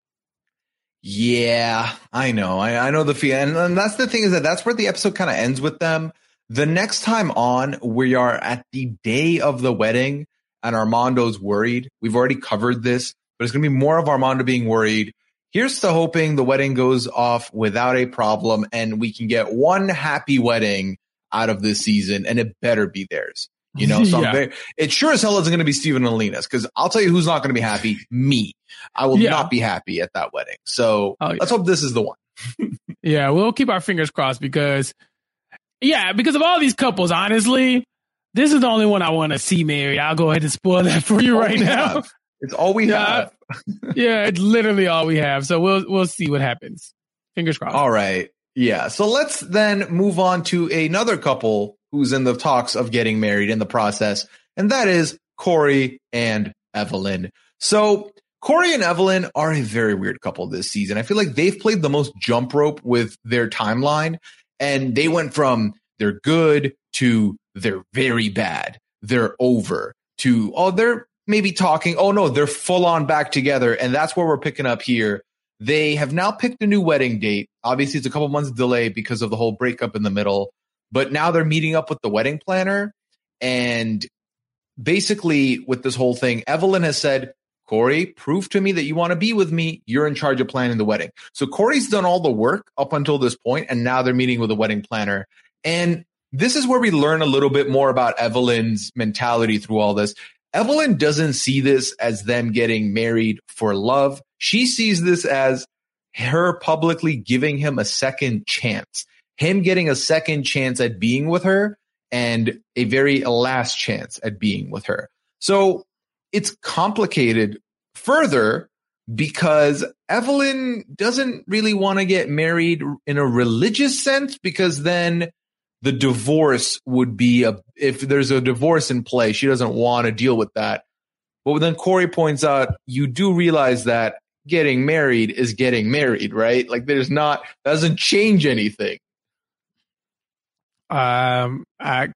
Yeah, I know. I know the feeling. And that's the thing, is that's where the episode kind of ends with them. The next time on, we are at the day of the wedding and Armando's worried. We've already covered this, but it's going to be more of Armando being worried. Here's to hoping the wedding goes off without a problem and we can get one happy wedding out of this season, and it better be theirs. You know, so it sure as hell isn't going to be Steven and Alina's, because I'll tell you who's not going to be happy. Me. I will not be happy at that wedding. So let's hope this is the one. Yeah, we'll keep our fingers crossed because of all these couples, honestly, this is the only one I want to see married. I'll go ahead and spoil that for you right now. It's all we have. Yeah, it's literally all we have. So we'll see what happens. Fingers crossed. All right. Yeah. So let's then move on to another couple who's in the talks of getting married in the process, and that is Corey and Evelyn. So Corey and Evelyn are a very weird couple this season. I feel like they've played the most jump rope with their timeline, and they went from they're good to they're very bad. They're over to, oh, they're maybe talking. Oh, no, they're full on back together. And that's where we're picking up here. They have now picked a new wedding date. Obviously, it's a couple months delay because of the whole breakup in the middle. But now they're meeting up with the wedding planner. And basically, with this whole thing, Evelyn has said, Corey, prove to me that you want to be with me. You're in charge of planning the wedding. So Corey's done all the work up until this point, and now they're meeting with a wedding planner. And this is where we learn a little bit more about Evelyn's mentality through all this. Evelyn doesn't see this as them getting married for love. She sees this as her publicly giving him a second chance, him getting a second chance at being with her and a very last chance at being with her. So it's complicated further because Evelyn doesn't really want to get married in a religious sense, because then the divorce would be if there's a divorce in play, she doesn't want to deal with that. But then Corey points out, you do realize that getting married is getting married, right? Like that doesn't change anything. I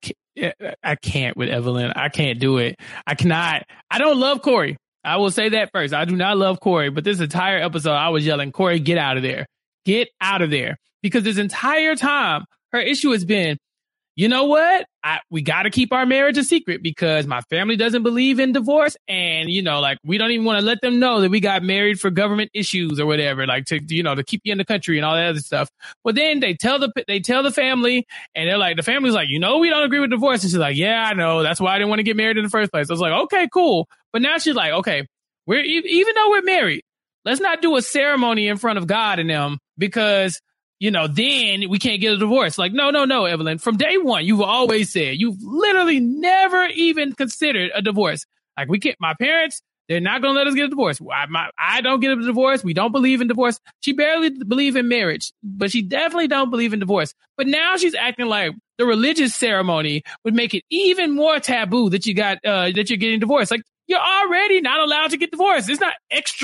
can't with Evelyn. I can't do it. I cannot. I don't love Corey. I will say that first. I do not love Corey, but this entire episode, I was yelling, Corey, get out of there. Get out of there. Because this entire time, her issue has been, you know what? We got to keep our marriage a secret because my family doesn't believe in divorce. And, you know, like, we don't even want to let them know that we got married for government issues or whatever, like to keep you in the country and all that other stuff. But then they tell the family, and they're like, the family's like, you know, we don't agree with divorce. And she's like, yeah, I know. That's why I didn't want to get married in the first place. I was like, okay, cool. But now she's like, okay, even though we're married, let's not do a ceremony in front of God and them because, you know, then we can't get a divorce. Like, no, Evelyn. From day one, you've always said, you've literally never even considered a divorce. Like, we can't, my parents, they're not going to let us get a divorce. I don't get a divorce. We don't believe in divorce. She barely believes in marriage, but she definitely don't believe in divorce. But now she's acting like the religious ceremony would make it even more taboo that that you're getting divorced. Like, you're already not allowed to get divorced. It's not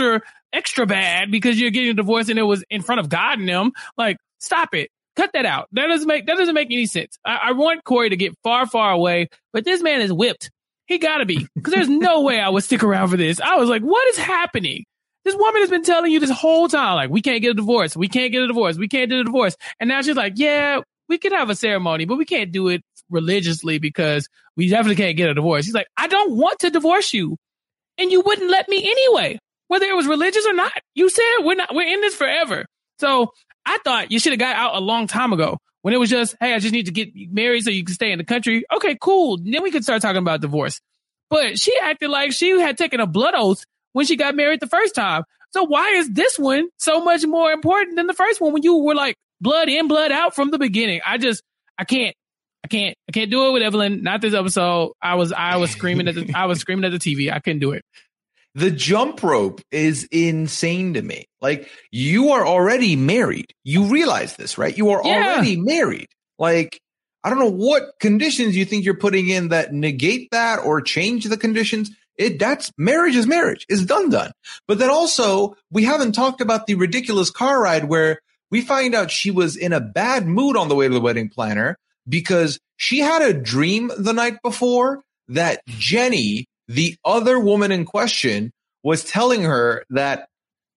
extra bad because you're getting a divorce and it was in front of God and them. Like, stop it. Cut that out. That doesn't make any sense. I want Corey to get far, far away, but this man is whipped. He gotta be, because there's no way I would stick around for this. I was like, what is happening? This woman has been telling you this whole time, like, we can't get a divorce. We can't get a divorce. We can't do a divorce. And now she's like, yeah, we could have a ceremony, but we can't do it religiously because we definitely can't get a divorce. He's like, I don't want to divorce you. And you wouldn't let me anyway, whether it was religious or not. You said we're in this forever. So I thought you should have got out a long time ago when it was just, hey, I just need to get married so you can stay in the country. Okay, cool. Then we could start talking about divorce. But she acted like she had taken a blood oath when she got married the first time. So why is this one so much more important than the first one when you were like blood in, blood out from the beginning? I can't do it with Evelyn. Not this episode. I was screaming at the TV. I couldn't do it. The jump rope is insane to me. Like, you are already married. You realize this, right? You are already married. Like, I don't know what conditions you think you're putting in that negate that or change the conditions. That's marriage is marriage. It's done. But then also, we haven't talked about the ridiculous car ride where we find out she was in a bad mood on the way to the wedding planner because she had a dream the night before that Jenny, the other woman in question, was telling her that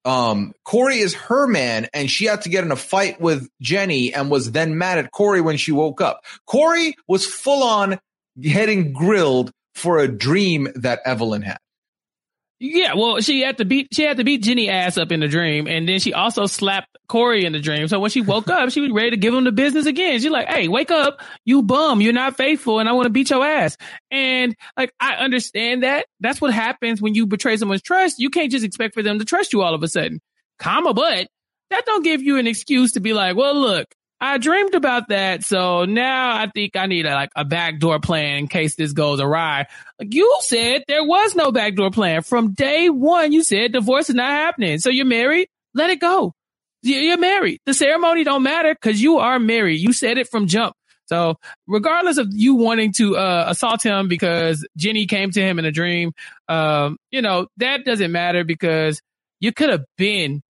Corey is her man and she had to get in a fight with Jenny and was then mad at Corey when she woke up. Corey was full on getting grilled for a dream that Evelyn had. Yeah, well, she had to beat Jenny ass up in the dream, and then she also slapped Corey in the dream. So when she woke up, she was ready to give him the business again. She's like, hey, wake up, you bum, you're not faithful, and I want to beat your ass. And like, I understand that. That's what happens when you betray someone's trust. You can't just expect for them to trust you all of a sudden. But that don't give you an excuse to be like, well, look, I dreamed about that, so now I think I need a backdoor plan in case this goes awry. Like, you said there was no backdoor plan. From day one, you said divorce is not happening. So you're married? Let it go. You're married. The ceremony don't matter because you are married. You said it from jump. So regardless of you wanting to assault him because Jenny came to him in a dream, that doesn't matter because you could have been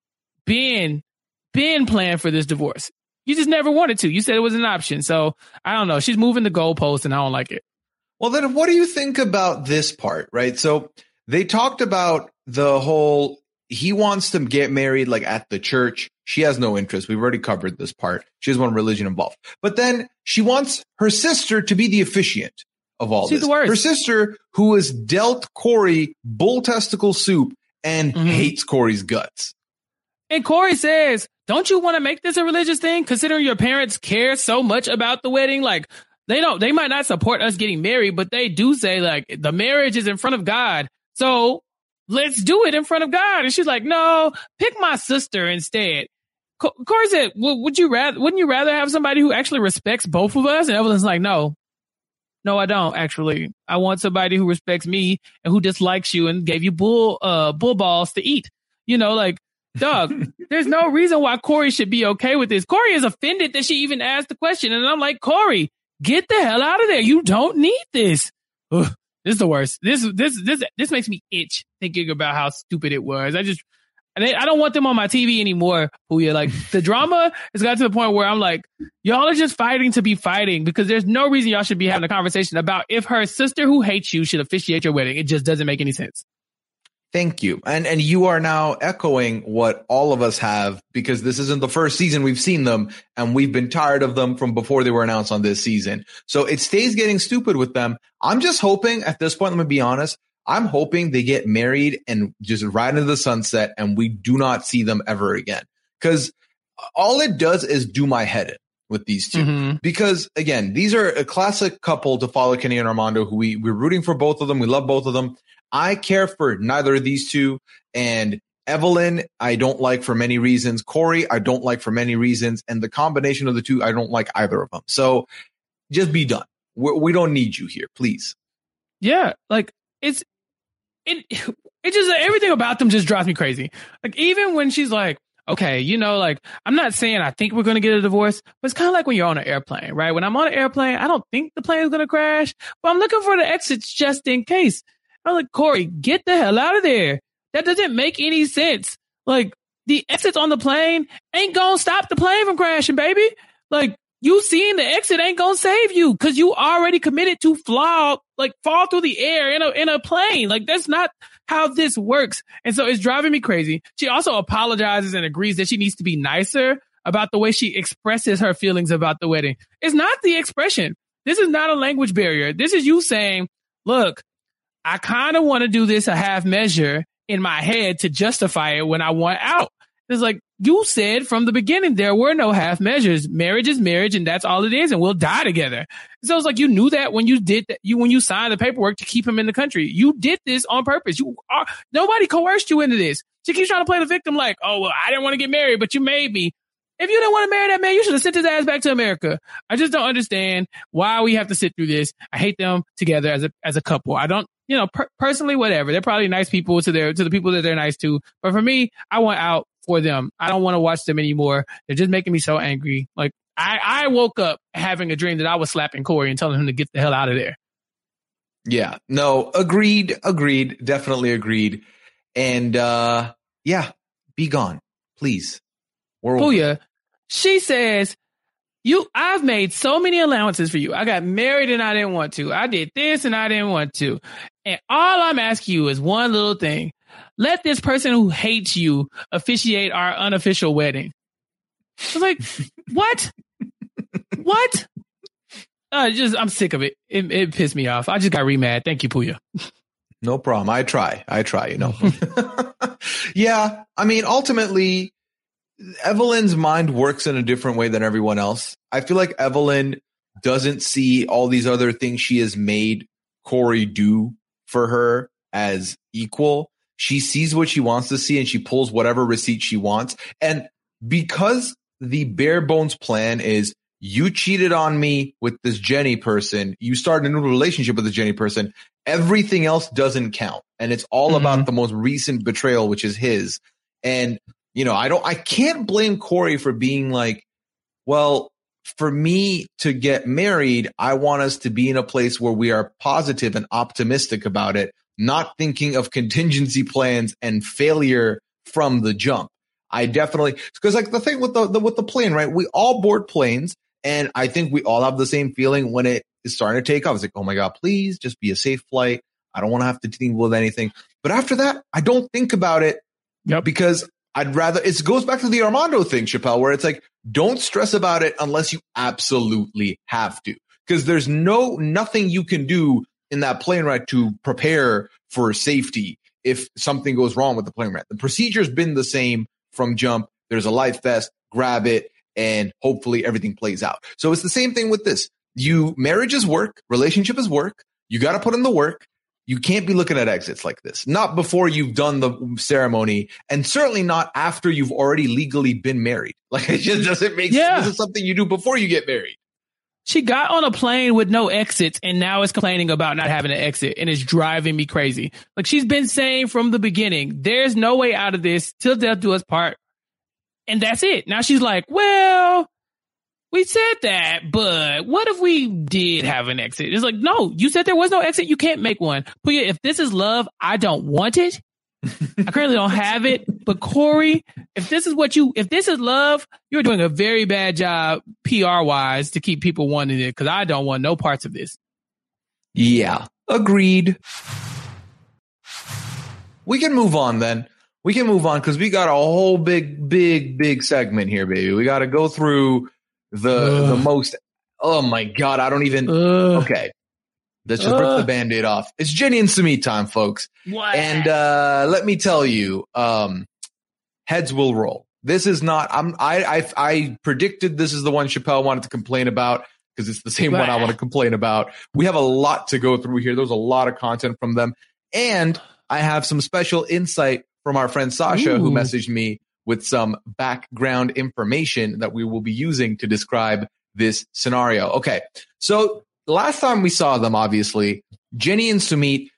planned for this divorce. You just never wanted to. You said it was an option. So I don't know. She's moving the goalpost and I don't like it. Well, then what do you think about this part, right? So they talked about the whole, he wants to get married like at the church. She has no interest. We've already covered this part. She doesn't want religion involved. But then she wants her sister to be the officiant of all this. The worst. Her sister, who has dealt Corey bull testicle soup and hates Corey's guts. And Corey says, don't you want to make this a religious thing? Considering your parents care so much about the wedding? Like, they might not support us getting married, but they do say, like, the marriage is in front of God. So let's do it in front of God. And she's like, no, pick my sister instead. Corey said, wouldn't you rather have somebody who actually respects both of us? And Evelyn's like, no, I don't actually. I want somebody who respects me and who dislikes you and gave you bull balls to eat. Dog, there's no reason why Corey should be okay with this. Corey is offended that she even asked the question. And I'm like, Corey, get the hell out of there. You don't need this. Ugh, this is the worst. This makes me itch thinking about how stupid it was. I don't want them on my TV anymore, Puya. Like, the drama has got to the point where I'm like, y'all are just fighting to be fighting because there's no reason y'all should be having a conversation about if her sister who hates you should officiate your wedding. It just doesn't make any sense. Thank you. And you are now echoing what all of us have, because this isn't the first season we've seen them and we've been tired of them from before they were announced on this season. So it stays getting stupid with them. I'm just hoping at this point, let me be honest, I'm hoping they get married and just ride into the sunset and we do not see them ever again. Because all it does is do my head in with these two. Mm-hmm. Because again, these are a classic couple to follow, Kenny and Armando, who we're rooting for both of them. We love both of them. I care for neither of these two. And Evelyn, I don't like for many reasons. Corey, I don't like for many reasons. And the combination of the two, I don't like either of them. So just be done. We don't need you here, please. Yeah, like it just, everything about them just drives me crazy. Like, even when she's like, okay, like, I'm not saying I think we're going to get a divorce, but it's kind of like when you're on an airplane, right? When I'm on an airplane, I don't think the plane is going to crash, but I'm looking for the exits just in case. I'm like, Corey, get the hell out of there. That doesn't make any sense. Like, the exits on the plane ain't going to stop the plane from crashing, baby. Like, you seeing the exit ain't going to save you because you already committed to fall through the air in a plane. Like, that's not how this works. And so it's driving me crazy. She also apologizes and agrees that she needs to be nicer about the way she expresses her feelings about the wedding. It's not the expression. This is not a language barrier. This is you saying, look, I kind of want to do this a half measure in my head to justify it when I want out. It's like, you said from the beginning, there were no half measures. Marriage is marriage, and that's all it is, and we'll die together. So it's like, you knew that when you did that, when you signed the paperwork to keep him in the country. You did this on purpose. Nobody coerced you into this. She keeps trying to play the victim like, oh, well, I didn't want to get married, but you made me. If you didn't want to marry that man, you should have sent his ass back to America. I just don't understand why we have to sit through this. I hate them together as a couple. I don't, personally, whatever. They're probably nice people to the people that they're nice to. But for me, I want out for them. I don't want to watch them anymore. They're just making me so angry. Like, I woke up having a dream that I was slapping Corey and telling him to get the hell out of there. Yeah, no, agreed, definitely agreed. And yeah, be gone, please. Puya, she says, I've made so many allowances for you. I got married and I didn't want to. I did this and I didn't want to. And all I'm asking you is one little thing. Let this person who hates you officiate our unofficial wedding. I was like, what? What? I'm sick of it. It pissed me off. I just got re-mad. Thank you, Puya. No problem. I try, Yeah. I mean, ultimately, Evelyn's mind works in a different way than everyone else. I feel like Evelyn doesn't see all these other things she has made Corey do for her as equal. She sees what she wants to see and she pulls whatever receipt she wants. And because the bare bones plan is, you cheated on me with this Jenny person, you started a new relationship with the Jenny person, everything else doesn't count. And it's all about the most recent betrayal, which is his. And I can't blame Corey for being like, well, for me to get married, I want us to be in a place where we are positive and optimistic about it, not thinking of contingency plans and failure from the jump. I definitely, because like the thing with the plane, right? We all board planes, and I think we all have the same feeling when it is starting to take off. It's like, oh my God, please just be a safe flight. I don't want to have to deal with anything. But after that, I don't think about it because I'd rather, it goes back to the Armando thing, Chappelle, where it's like, don't stress about it unless you absolutely have to. Because there's nothing you can do in that plane ride to prepare for safety if something goes wrong with the plane ride. The procedure's been the same from jump. There's a life vest, grab it, and hopefully everything plays out. So it's the same thing with this. Marriage is work, relationship is work. You got to put in the work. You can't be looking at exits like this. Not before you've done the ceremony, and certainly not after you've already legally been married. Like, it just doesn't make sense. This is something you do before you get married. She got on a plane with no exits and now is complaining about not having an exit, and it's driving me crazy. Like, she's been saying from the beginning, there's no way out of this till death do us part. And that's it. Now she's like, well, we said that, but what if we did have an exit? It's like, no, you said there was no exit. You can't make one. But yeah, if this is love, I don't want it. I currently don't have it. But Corey, if this is love, you're doing a very bad job PR wise to keep people wanting it, because I don't want no parts of this. Yeah, agreed. We can move on then. We can move on because we got a whole big segment here, baby. We got to go through the most, oh my God, I don't even, okay. Let's just rip the Band-Aid off. It's Jenny and Sumit time, folks. What? And let me tell you, heads will roll. This is not, I predicted this is the one Chappelle wanted to complain about because it's the same one I want to complain about. We have a lot to go through here. There's a lot of content from them. And I have some special insight from our friend Sasha, who messaged me with some background information that we will be using to describe this scenario. Okay, so last time we saw them, obviously, Jenny and Sumit.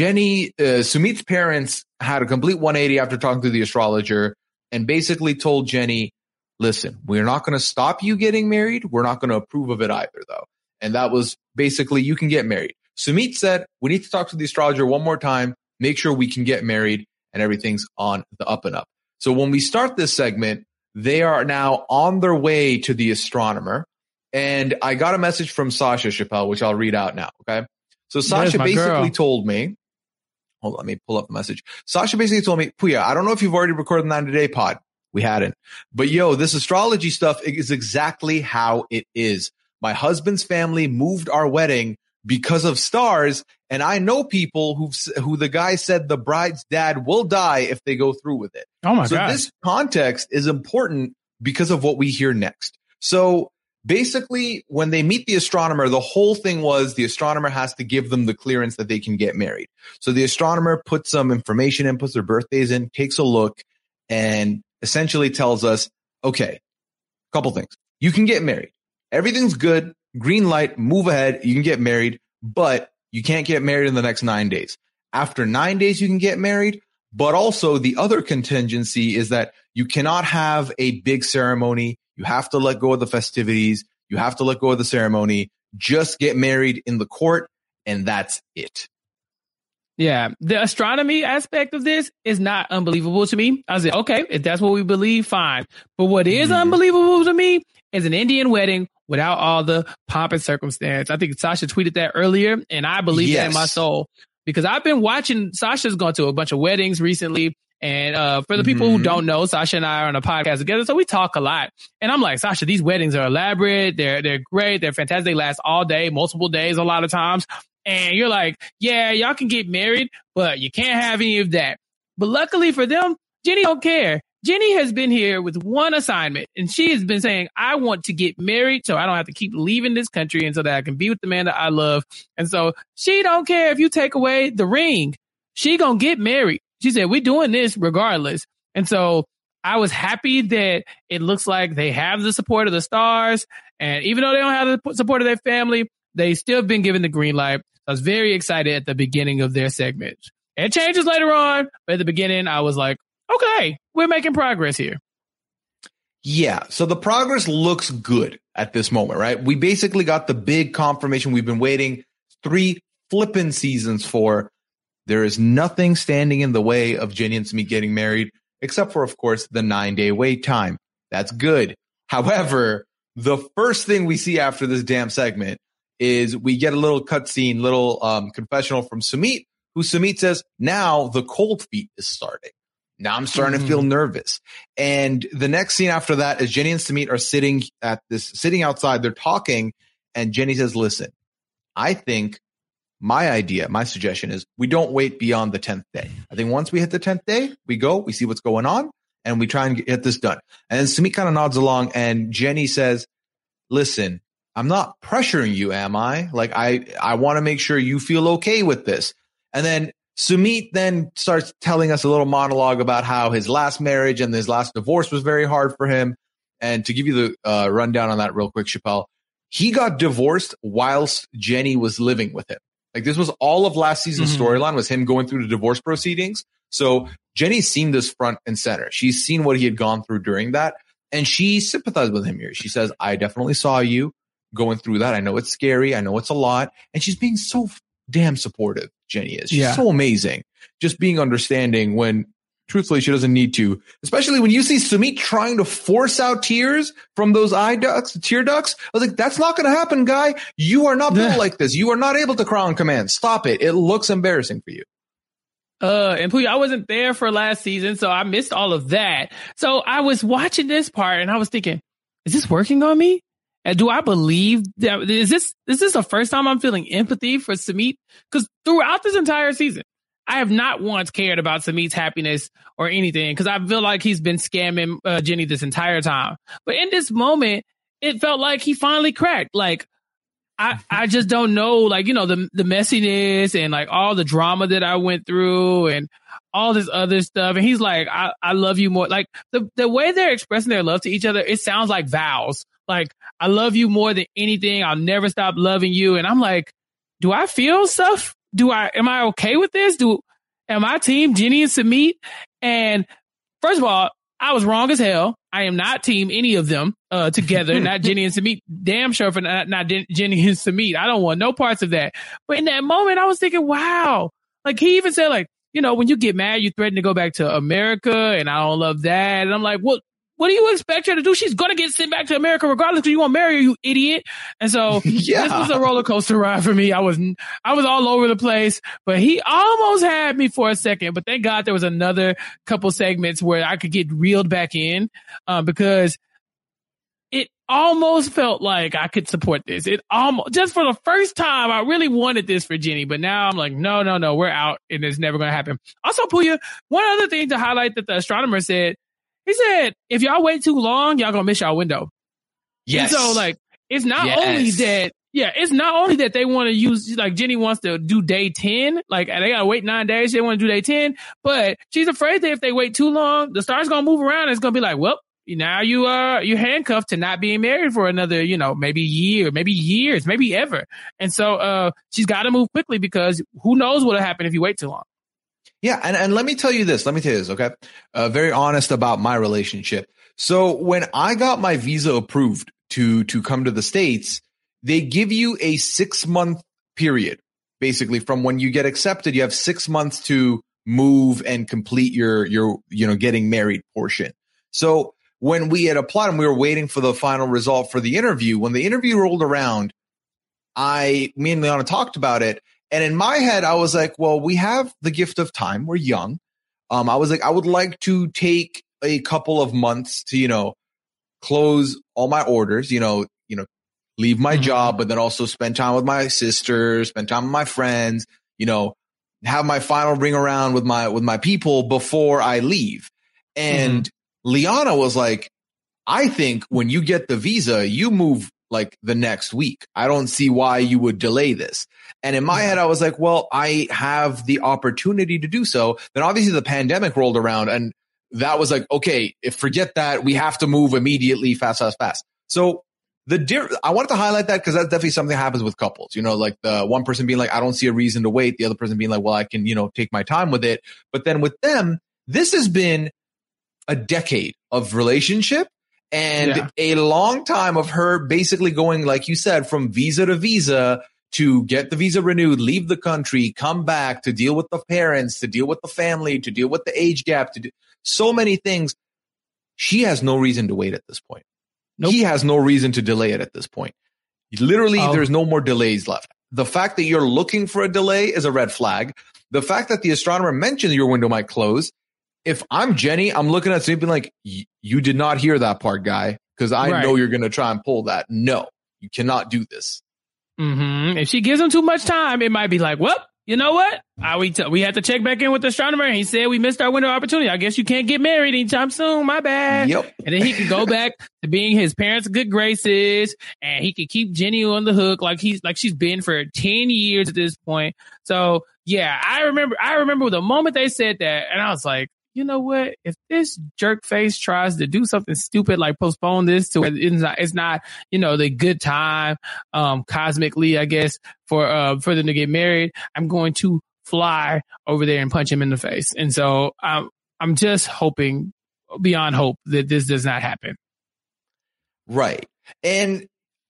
Sumit's parents had a complete 180 after talking to the astrologer and basically told Jenny, listen, we're not going to stop you getting married. We're not going to approve of it either, though. And that was basically, you can get married. Sumit said, we need to talk to the astrologer one more time, make sure we can get married, and everything's on the up and up. So when we start this segment, they are now on their way to the astronomer. And I got a message from Sasha, Chappelle, which I'll read out now. Okay. So Sasha basically told me, hold on, let me pull up the message. Sasha basically told me, Puya, I don't know if you've already recorded the 90 Day pod. We hadn't. But yo, this astrology stuff is exactly how it is. My husband's family moved our wedding because of stars. And I know people who the guy said the bride's dad will die if they go through with it. Oh my God. So this context is important because of what we hear next. So basically, when they meet the astronomer, the whole thing was the astronomer has to give them the clearance that they can get married. So the astronomer puts some information in, puts their birthdays in, takes a look, and essentially tells us, okay, a couple things. You can get married. Everything's good. Green light, move ahead. You can get married, but you can't get married in the next 9 days. After 9 days, you can get married. But also the other contingency is that you cannot have a big ceremony. You have to let go of the festivities. You have to let go of the ceremony. Just get married in the court, and that's it. Yeah, the astronomy aspect of this is not unbelievable to me. I was like, okay, if that's what we believe, fine. But what is unbelievable to me is an Indian wedding without all the pomp and circumstance. I think Sasha tweeted that earlier, and I believe that in my soul. Because I've been watching, Sasha's gone to a bunch of weddings recently. And for the people who don't know, Sasha and I are on a podcast together, so we talk a lot. And I'm like, Sasha, these weddings are elaborate. They're great. They're fantastic. They last all day, multiple days a lot of times. And you're like, yeah, y'all can get married, but you can't have any of that. But luckily for them, Jenny don't care. Jenny has been here with one assignment, and she has been saying, I want to get married so I don't have to keep leaving this country and so that I can be with the man that I love. And so she don't care if you take away the ring. She gonna get married. She said, we're doing this regardless. And so I was happy that it looks like they have the support of the stars. And even though they don't have the support of their family, they still been given the green light. I was very excited at the beginning of their segment. It changes later on, but at the beginning, I was like, okay, we're making progress here. Yeah. So the progress looks good at this moment, right? We basically got the big confirmation we've been waiting 3 flippin' seasons for. There is nothing standing in the way of Jenny and Sumit getting married, except for, of course, the 9-day wait time. That's good. However, the first thing we see after this damn segment is we get a little cutscene, little confessional from Sumit, who Sumit says, now the cold feet is starting. Now I'm starting to feel nervous. And the next scene after that is Jenny and Sumit are sitting outside. They're talking. And Jenny says, listen, I think my suggestion is we don't wait beyond the 10th day. I think once we hit the 10th day, we see what's going on and we try and get this done. And then Sumit kind of nods along and Jenny says, listen, I'm not pressuring you, am I? Like, I want to make sure you feel okay with this. And then Sumit then starts telling us a little monologue about how his last marriage and his last divorce was very hard for him. And to give you the rundown on that real quick, Chappelle, he got divorced whilst Jenny was living with him. Like, this was all of last season's storyline, was him going through the divorce proceedings. So Jenny's seen this front and center. She's seen what he had gone through during that. And she sympathized with him here. She says, I definitely saw you going through that. I know it's scary. I know it's a lot. And she's being so damn supportive, Jenny is. She's so amazing. Just being understanding when, truthfully, she doesn't need to. Especially when you see Sumit trying to force out tears from those tear ducts. I was like, that's not going to happen, guy. You are not built like this. You are not able to cry on command. Stop it. It looks embarrassing for you. And Puya, I wasn't there for last season, so I missed all of that. So I was watching this part and I was thinking, is this working on me? And do I believe that is this the first time I'm feeling empathy for Sumit? Because throughout this entire season, I have not once cared about Sumit's happiness or anything, because I feel like he's been scamming Jenny this entire time. But in this moment, it felt like he finally cracked. Like, I just don't know, like, you know, the messiness and like all the drama that I went through and all this other stuff. And he's like, I love you more. Like the way they're expressing their love to each other, it sounds like vows. Like, I love you more than anything. I'll never stop loving you. And I'm like, do I feel stuff? Am I okay with this? Am I team Jenny and Sumit? And first of all, I was wrong as hell. I am not team any of them together, not Jenny and Sumit. Damn sure for not Jenny and Sumit. I don't want no parts of that. But in that moment, I was thinking, wow. Like, he even said, like, you know, when you get mad, you threaten to go back to America, and I don't love that. And I'm like, what do you expect her to do? She's going to get sent back to America regardless, because you want to marry her, you idiot. And so This was a roller coaster ride for me. I was all over the place, but he almost had me for a second. But thank God there was another couple segments where I could get reeled back in, because it almost felt like I could support this. It almost, just for the first time, I really wanted this for Jenny, but now I'm like, no, we're out, and it's never going to happen. Also, Puya, one other thing to highlight that the astronomer said, he said, if y'all wait too long, y'all gonna miss y'all window. Yes. And so, like, it's not only that they want to use, like, Jenny wants to do day 10, like, they gotta wait 9 days, they want to do day 10, but she's afraid that if they wait too long, the star's gonna move around, and it's gonna be like, well, now you're handcuffed to not being married for another, you know, maybe year, maybe years, maybe ever. And so, she's gotta move quickly, because who knows what'll happen if you wait too long. Yeah, and let me tell you this, okay? Very honest about my relationship. So when I got my visa approved to come to the States, they give you a 6-month period. Basically, from when you get accepted, you have 6 months to move and complete your getting married portion. So when we had applied and we were waiting for the final result for the interview, when the interview rolled around, me and Liana talked about it. And in my head, I was like, well, we have the gift of time. We're young. I was like, I would like to take a couple of months to, close all my orders, leave my job, but then also spend time with my sisters, spend time with my friends, have my final ring around with my people before I leave. And Liana was like, I think when you get the visa, you move like the next week. I don't see why you would delay this. And in my head, I was like, well, I have the opportunity to do so. Then obviously the pandemic rolled around, and that was like, okay, forget that. We have to move immediately, fast. So I wanted to highlight that because that's definitely something that happens with couples, like the one person being like, I don't see a reason to wait. The other person being like, well, I can, take my time with it. But then with them, this has been a decade of relationship and a long time of her basically going, like you said, from visa to visa to get the visa renewed, leave the country, come back to deal with the parents, to deal with the family, to deal with the age gap, to do so many things. She has no reason to wait at this point. Nope. He has no reason to delay it at this point. Literally, there's no more delays left. The fact that you're looking for a delay is a red flag. The fact that the astronomer mentioned your window might close. If I'm Jenny, I'm looking at something like, you did not hear that part, guy, because I know you're going to try and pull that. No, you cannot do this. Mm-hmm. If she gives him too much time, it might be like, well, you know what? We had to check back in with the astronomer. And he said we missed our window of opportunity. I guess you can't get married anytime soon. My bad. Yep. And then he can go back to being his parents' good graces, and he can keep Jenny on the hook like she's been for 10 years at this point. So yeah, I remember the moment they said that, and I was like, you know what? If this jerk face tries to do something stupid like postpone this to it's not the good time cosmically, I guess, for them to get married, I'm going to fly over there and punch him in the face. And so I'm just hoping beyond hope that this does not happen. Right. And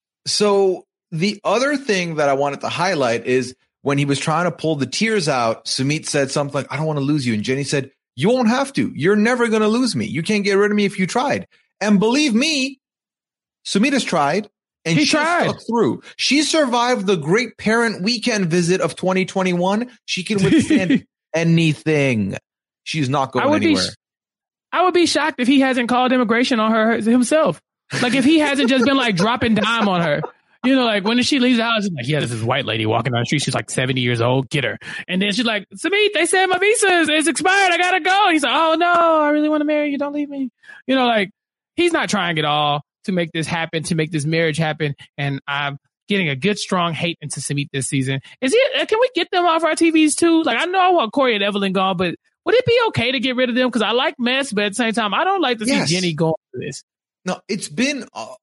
so the other thing that I wanted to highlight is when he was trying to pull the tears out, Sumit said something like, I don't want to lose you. And Jenny said, you won't have to. You're never going to lose me. You can't get rid of me if you tried. And believe me, Sumit has tried, and she stuck through. She survived the Great Parent Weekend visit of 2021. She can withstand anything. She's not going anywhere. I would be shocked if he hasn't called immigration on her himself. Like if he hasn't just been like dropping dime on her. Like when she leaves the house, it's like, yeah, there's this white lady walking down the street. She's like 70 years old. Get her. And then she's like, Sumit, they said my visa is expired. I gotta go. And he's like, oh no, I really want to marry you. Don't leave me. Like he's not trying at all to make this happen, to make this marriage happen. And I'm getting a good, strong hate into Sumit this season. Can we get them off our TVs too? Like I know I want Corey and Evelyn gone, but would it be okay to get rid of them? Because I like mess, but at the same time, I don't like to see Jenny go through this. No, it's been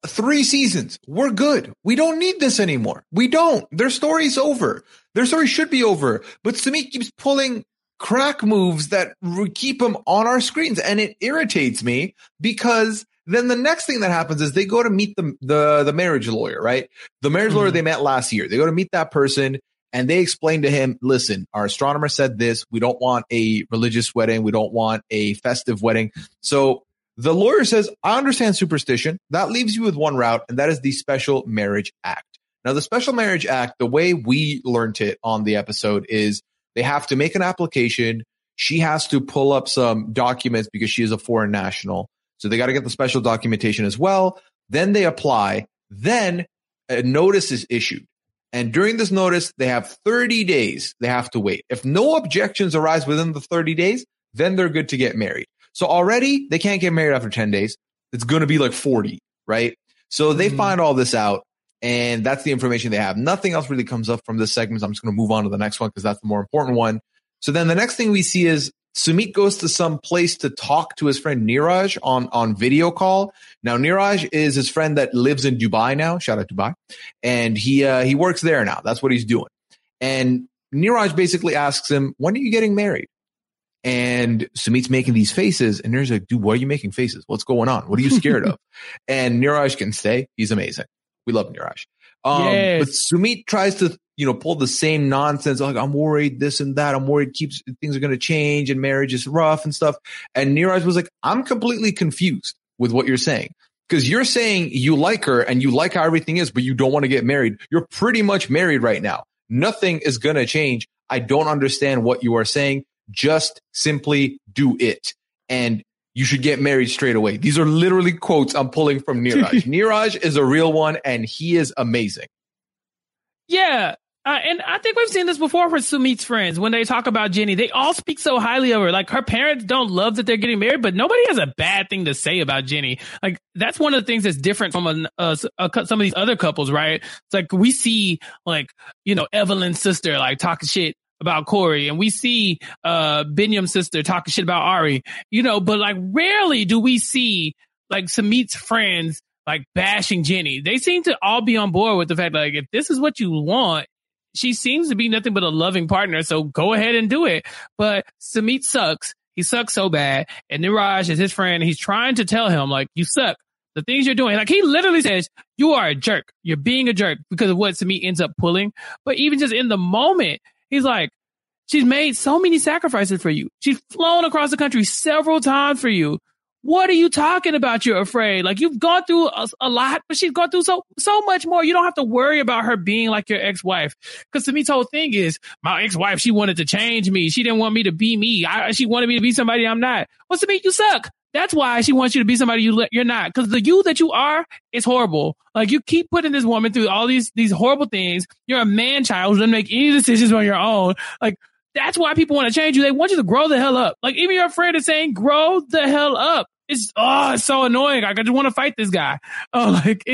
3 seasons. We're good. We don't need this anymore. We don't. Their story's over. Their story should be over. But Sumit keeps pulling crack moves that keep him on our screens. And it irritates me because then the next thing that happens is they go to meet the marriage lawyer, right? The marriage lawyer they met last year. They go to meet that person and they explain to him, listen, our astronomer said this. We don't want a religious wedding. We don't want a festive wedding. So the lawyer says, I understand superstition. That leaves you with one route, and that is the Special Marriage Act. Now, the Special Marriage Act, the way we learned it on the episode is they have to make an application. She has to pull up some documents because she is a foreign national. So they got to get the special documentation as well. Then they apply. Then a notice is issued. And during this notice, they have 30 days they have to wait. If no objections arise within the 30 days, then they're good to get married. So already they can't get married after 10 days. It's going to be like 40, right? So they find all this out, and that's the information they have. Nothing else really comes up from this segment. So I'm just going to move on to the next one because that's the more important one. So then the next thing we see is Sumit goes to some place to talk to his friend Niraj on video call. Now, Niraj is his friend that lives in Dubai now. Shout out Dubai. And he works there now. That's what he's doing. And Niraj basically asks him, when are you getting married? And Sumit's making these faces, and Niraj's like, dude, why are you making faces? What's going on? What are you scared of? And Niraj can stay. He's amazing. We love Niraj. But Sumit tries to, pull the same nonsense. Like, I'm worried this and that. I'm worried things are going to change and marriage is rough and stuff. And Niraj was like, I'm completely confused with what you're saying. Because you're saying you like her and you like how everything is, but you don't want to get married. You're pretty much married right now. Nothing is going to change. I don't understand what you are saying. Just simply do it. And you should get married straight away. These are literally quotes I'm pulling from Niraj. Niraj is a real one, and he is amazing. Yeah. And I think we've seen this before with Sumit's friends. When they talk about Jenny, they all speak so highly of her. Like, her parents don't love that they're getting married, but nobody has a bad thing to say about Jenny. Like, that's one of the things that's different from some of these other couples, right? It's like we see, like, Evelyn's sister, like, talking shit about Corey, and we see Binyam's sister talking shit about Ari, but like rarely do we see like Sumit's friends like bashing Jenny. They seem to all be on board with the fact that, like, if this is what you want, she seems to be nothing but a loving partner, so go ahead and do it. But Sumit sucks. He sucks so bad. And Niraj is his friend. And he's trying to tell him, like, you suck. The things you're doing. Like, he literally says, you are a jerk. You're being a jerk because of what Samit ends up pulling. But even just in the moment, he's like, she's made so many sacrifices for you. She's flown across the country several times for you. What are you talking about? You're afraid. Like, you've gone through a lot, but she's gone through so much more. You don't have to worry about her being like your ex-wife. Because Samit's whole thing is, my ex-wife, she wanted to change me. She didn't want me to be me. She wanted me to be somebody I'm not. Well, Samit, you suck. That's why she wants you to be somebody you're not. Because the you that you are is horrible. Like, you keep putting this woman through all these horrible things. You're a man-child who doesn't make any decisions on your own. Like, that's why people want to change you. They want you to grow the hell up. Like, even your friend is saying, grow the hell up. It's so annoying. Like, I just want to fight this guy. And then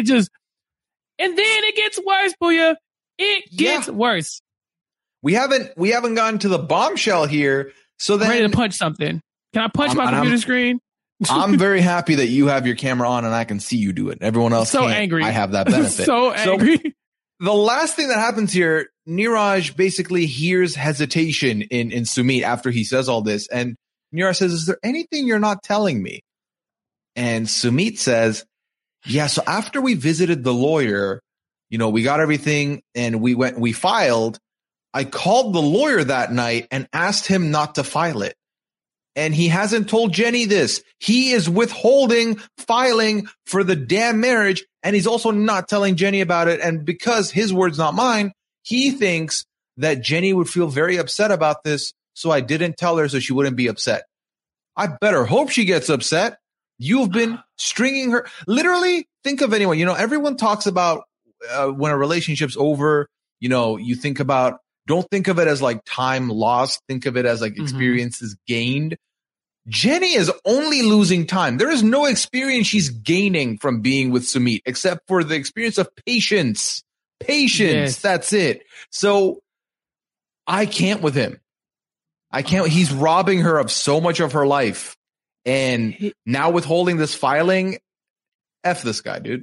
it gets worse, Puya. It gets worse. We haven't gotten to the bombshell here. So then, I'm ready to punch something. Can I punch my computer screen? I'm very happy that you have your camera on and I can see you do it. Everyone else can't. Angry. I have that benefit. So angry. The last thing that happens here, Niraj basically hears hesitation in Sumit after he says all this. And Niraj says, is there anything you're not telling me? And Sumit says, yeah, so after we visited the lawyer, we got everything and we filed. I called the lawyer that night and asked him not to file it. And he hasn't told Jenny this. He is withholding filing for the damn marriage. And he's also not telling Jenny about it. And because his words, not mine, he thinks that Jenny would feel very upset about this. So I didn't tell her so she wouldn't be upset. I better hope she gets upset. You've been stringing her. Literally, think of anyone. Everyone talks about when a relationship's over, you think about, don't think of it as like time lost. Think of it as like experiences gained. Jenny is only losing time. There is no experience she's gaining from being with Sumit except for the experience of patience. Yes. That's it. So I can't with him. I can't. He's robbing her of so much of her life. And now withholding this filing, F this guy, dude.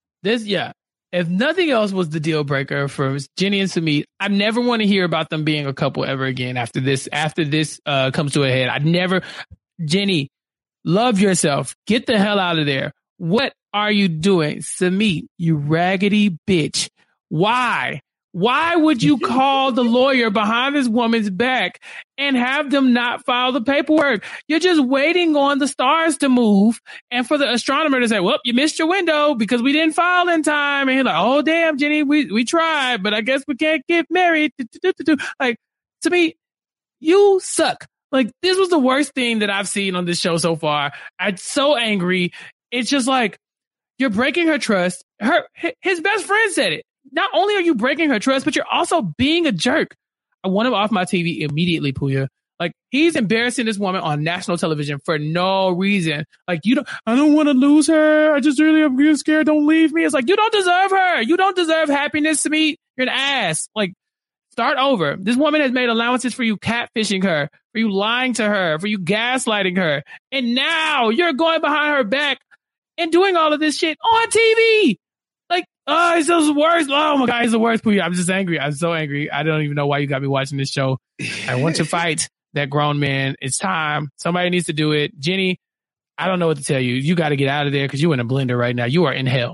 If nothing else was the deal breaker for Jenny and Sumit, I never want to hear about them being a couple ever again after this comes to a head. Jenny, love yourself. Get the hell out of there. What are you doing? Sumit, you raggedy bitch. Why? Why would you call the lawyer behind this woman's back and have them not file the paperwork? You're just waiting on the stars to move and for the astronomer to say, well, you missed your window because we didn't file in time. And you're like, oh, damn, Jenny, we tried, but I guess we can't get married. Like, to me, you suck. Like, this was the worst thing that I've seen on this show so far. I'm so angry. It's just like, you're breaking her trust. His best friend said it. Not only are you breaking her trust, but you're also being a jerk. I want him off my TV immediately, Puya. Like, he's embarrassing this woman on national television for no reason. Like, I don't want to lose her. I just really am really scared. Don't leave me. It's like, you don't deserve her. You don't deserve happiness to me. You're an ass. Like, start over. This woman has made allowances for you catfishing her, for you lying to her, for you gaslighting her. And now you're going behind her back and doing all of this shit on TV. Like, it's the worst. Oh my God, it's the worst. I'm just angry. I'm so angry. I don't even know why you got me watching this show. I want to fight that grown man. It's time. Somebody needs to do it. Jenny, I don't know what to tell you. You got to get out of there because you're in a blender right now. You are in hell.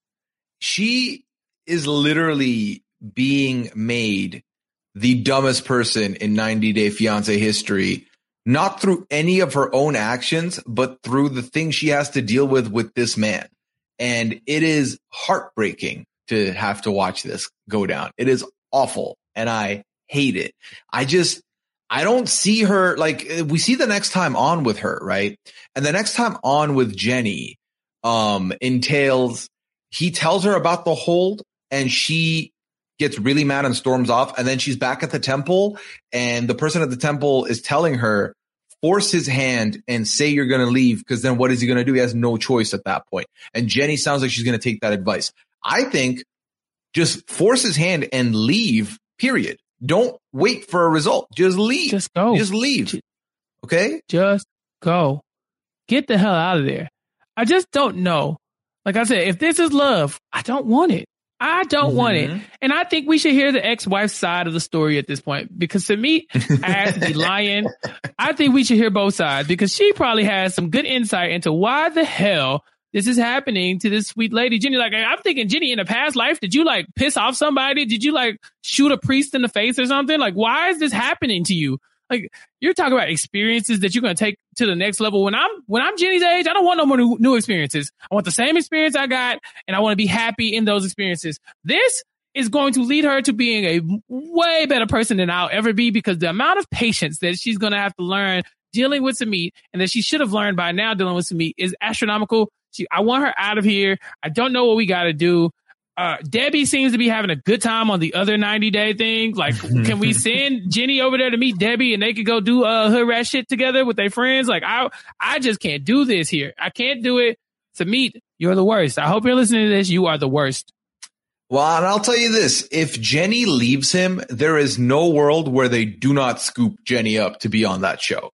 She is literally being made the dumbest person in 90 Day Fiancé history, not through any of her own actions, but through the things she has to deal with this man. And it is heartbreaking to have to watch this go down. It is awful. And I hate it. I don't see her, like, we see the next time on with her, right? And the next time on with Jenny entails, he tells her about the hold and she gets really mad and storms off. And then she's back at the temple and the person at the temple is telling her, force his hand and say you're going to leave, because then what is he going to do? He has no choice at that point. And Jenny sounds like she's going to take that advice. I think just force his hand and leave, period. Don't wait for a result. Just leave. Just go. Just leave. Okay? Just go. Get the hell out of there. I just don't know. Like I said, if this is love, I don't want it. I don't want it. And I think we should hear the ex-wife's side of the story at this point, because to me, I have to be lying. I think we should hear both sides, because she probably has some good insight into why the hell this is happening to this sweet lady, Jenny. Like, I'm thinking, Jenny, in a past life, did you like piss off somebody? Did you like shoot a priest in the face or something? Like, why is this happening to you? Like, you're talking about experiences that you're going to take to the next level. When I'm Jenny's age, I don't want no more new experiences. I want the same experience I got, and I want to be happy in those experiences. This is going to lead her to being a way better person than I'll ever be, because the amount of patience that she's going to have to learn dealing with Samit, and that she should have learned by now dealing with Samit, is astronomical. I want her out of here. I don't know what we got to do. Debbie seems to be having a good time on the other 90-day thing. Like, can we send Jenny over there to meet Debbie and they could go do hood rat shit together with their friends? Like, I just can't do this here. I can't do it. Samit, you're the worst. I hope you're listening to this. You are the worst. Well, and I'll tell you this. If Jenny leaves him, there is no world where they do not scoop Jenny up to be on that show.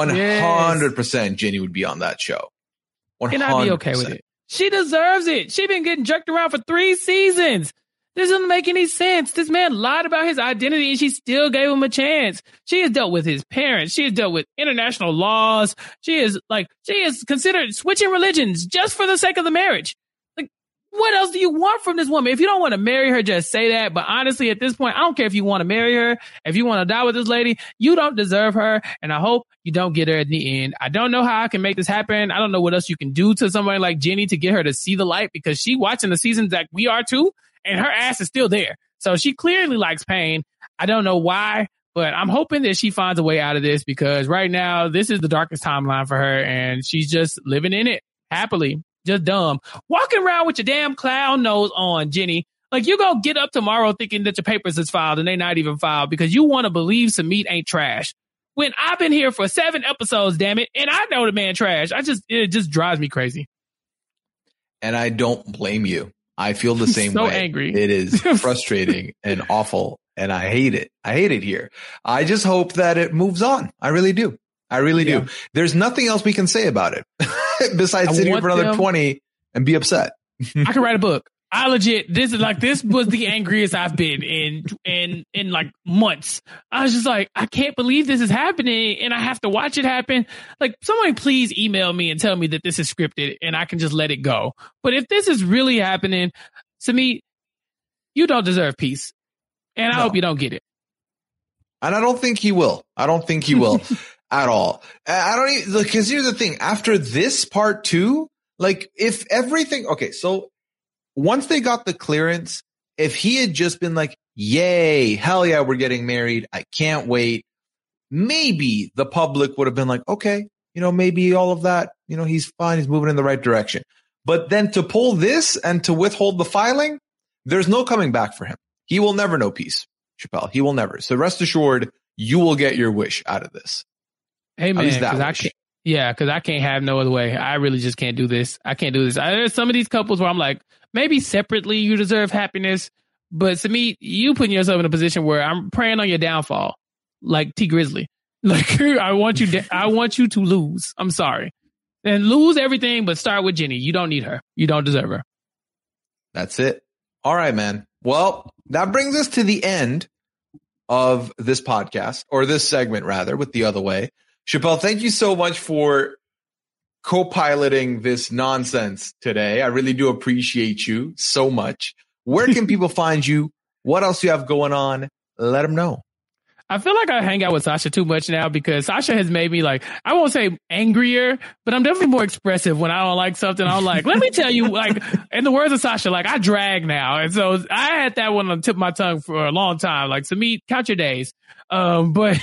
100% Jenny would be on that show. 100%. And I'd be okay with it. She deserves it. She's been getting jerked around for 3 seasons. This doesn't make any sense. This man lied about his identity and she still gave him a chance. She has dealt with his parents. She has dealt with international laws. She is considered switching religions just for the sake of the marriage. Like, what else do you want from this woman? If you don't want to marry her, just say that. But honestly, at this point, I don't care if you want to marry her. If you want to die with this lady, you don't deserve her. And I hope you don't get her in the end. I don't know how I can make this happen. I don't know what else you can do to somebody like Jenny to get her to see the light, because she watching the seasons that we are too, and her ass is still there. So she clearly likes pain. I don't know why, but I'm hoping that she finds a way out of this, because right now this is the darkest timeline for her, and she's just living in it happily. Just dumb. Walking around with your damn clown nose on, Jenny. Like, you're going to get up tomorrow thinking that your papers is filed and they're not even filed, because you want to believe Samit ain't trash. When I've been here for 7 episodes, damn it, and I know the man trash. It just drives me crazy. And I don't blame you. I feel the same way. So angry. It is frustrating and awful, and I hate it. I hate it here. I just hope that it moves on. I really do. I really do. There's nothing else we can say about it besides sitting here for another 20 and be upset. I could write a book. I legit, this was the angriest I've been in like months. I was just like, I can't believe this is happening and I have to watch it happen. Like, somebody please email me and tell me that this is scripted and I can just let it go. But if this is really happening, Samit, you don't deserve peace. And I hope you don't get it. And I don't think he will. I don't think he will at all. I don't even, because here's the thing. After this part 2, like, if everything, okay, so once they got the clearance, if he had just been like, yay, hell yeah, we're getting married, I can't wait, maybe the public would have been like, okay, maybe all of that, he's fine, he's moving in the right direction. But then to pull this and to withhold the filing, there's no coming back for him. He will never know peace, Chappelle. He will never. So rest assured, you will get your wish out of this. Hey, man, because I can't have no other way. I really just can't do this. I can't do this. There's some of these couples where I'm like, maybe separately you deserve happiness, but Samit, you putting yourself in a position where I'm praying on your downfall, like T Grizzly. Like, I want you to lose. I'm sorry. And lose everything, but start with Jenny. You don't need her. You don't deserve her. That's it. All right, man. Well, that brings us to the end of this podcast, or this segment rather, with The Other Way. Chappelle, thank you so much for co-piloting this nonsense today. I really do appreciate you so much. Where can people find you? What else do you have going on? Let them know. I feel like I hang out with Sasha too much now, because Sasha has made me, like, I won't say angrier, but I'm definitely more expressive when I don't like something. I'm like, let me tell you, like, in the words of Sasha, like, I drag now. And so I had that one on the tip of my tongue for a long time. Like, Samit, count your days. But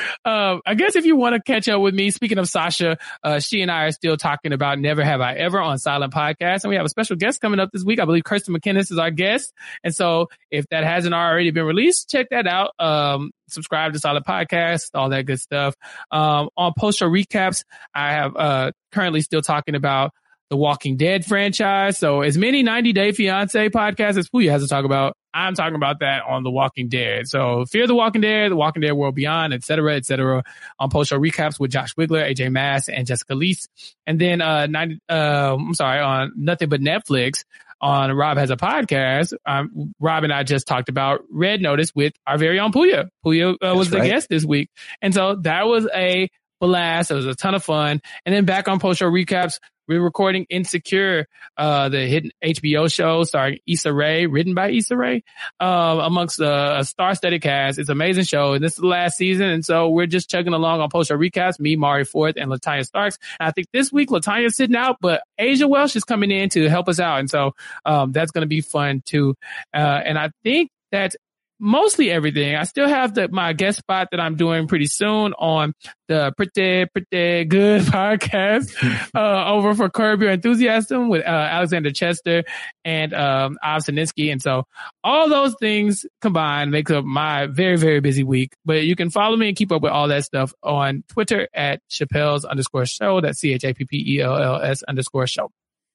I guess if you want to catch up with me, speaking of Sasha, she and I are still talking about Never Have I Ever on Silent Podcast. And we have a special guest coming up this week. I believe Kirsten McInnes is our guest. And so if that hasn't already been released, check that out. Subscribe to Silent Podcast, all that good stuff. On post-show recaps, I have currently still talking about the Walking Dead franchise. So as many 90 Day Fiancé podcasts as Puya has to talk about, I'm talking about that on The Walking Dead. So Fear the Walking Dead, The Walking Dead World Beyond, et cetera, on post-show recaps with Josh Wigler, AJ Mass, and Jessica Leese. And then on Nothing But Netflix, on Rob Has a Podcast, Rob and I just talked about Red Notice with our very own Puya. Puya was the guest this week. And so that was a blast. It was a ton of fun. And then back on post show recaps, we're recording Insecure, the hidden HBO show starring Issa Rae, written by Issa Rae, amongst a star-studded cast. It's an amazing show, and this is the last season, and so we're just chugging along on post-show recaps, me, Mari Forth, and Latanya Starks. And I think this week Latanya's sitting out, but Asia Welsh is coming in to help us out, and so that's going to be fun, too. And I think that's mostly everything. I still have my guest spot that I'm doing pretty soon on the Pretty Good podcast over for Curb Your Enthusiasm with Alexander Chester and Av Sininsky. And so all those things combined makes up my very, very busy week. But you can follow me and keep up with all that stuff on Twitter at Chappells_show. That's CHAPPELLS_show.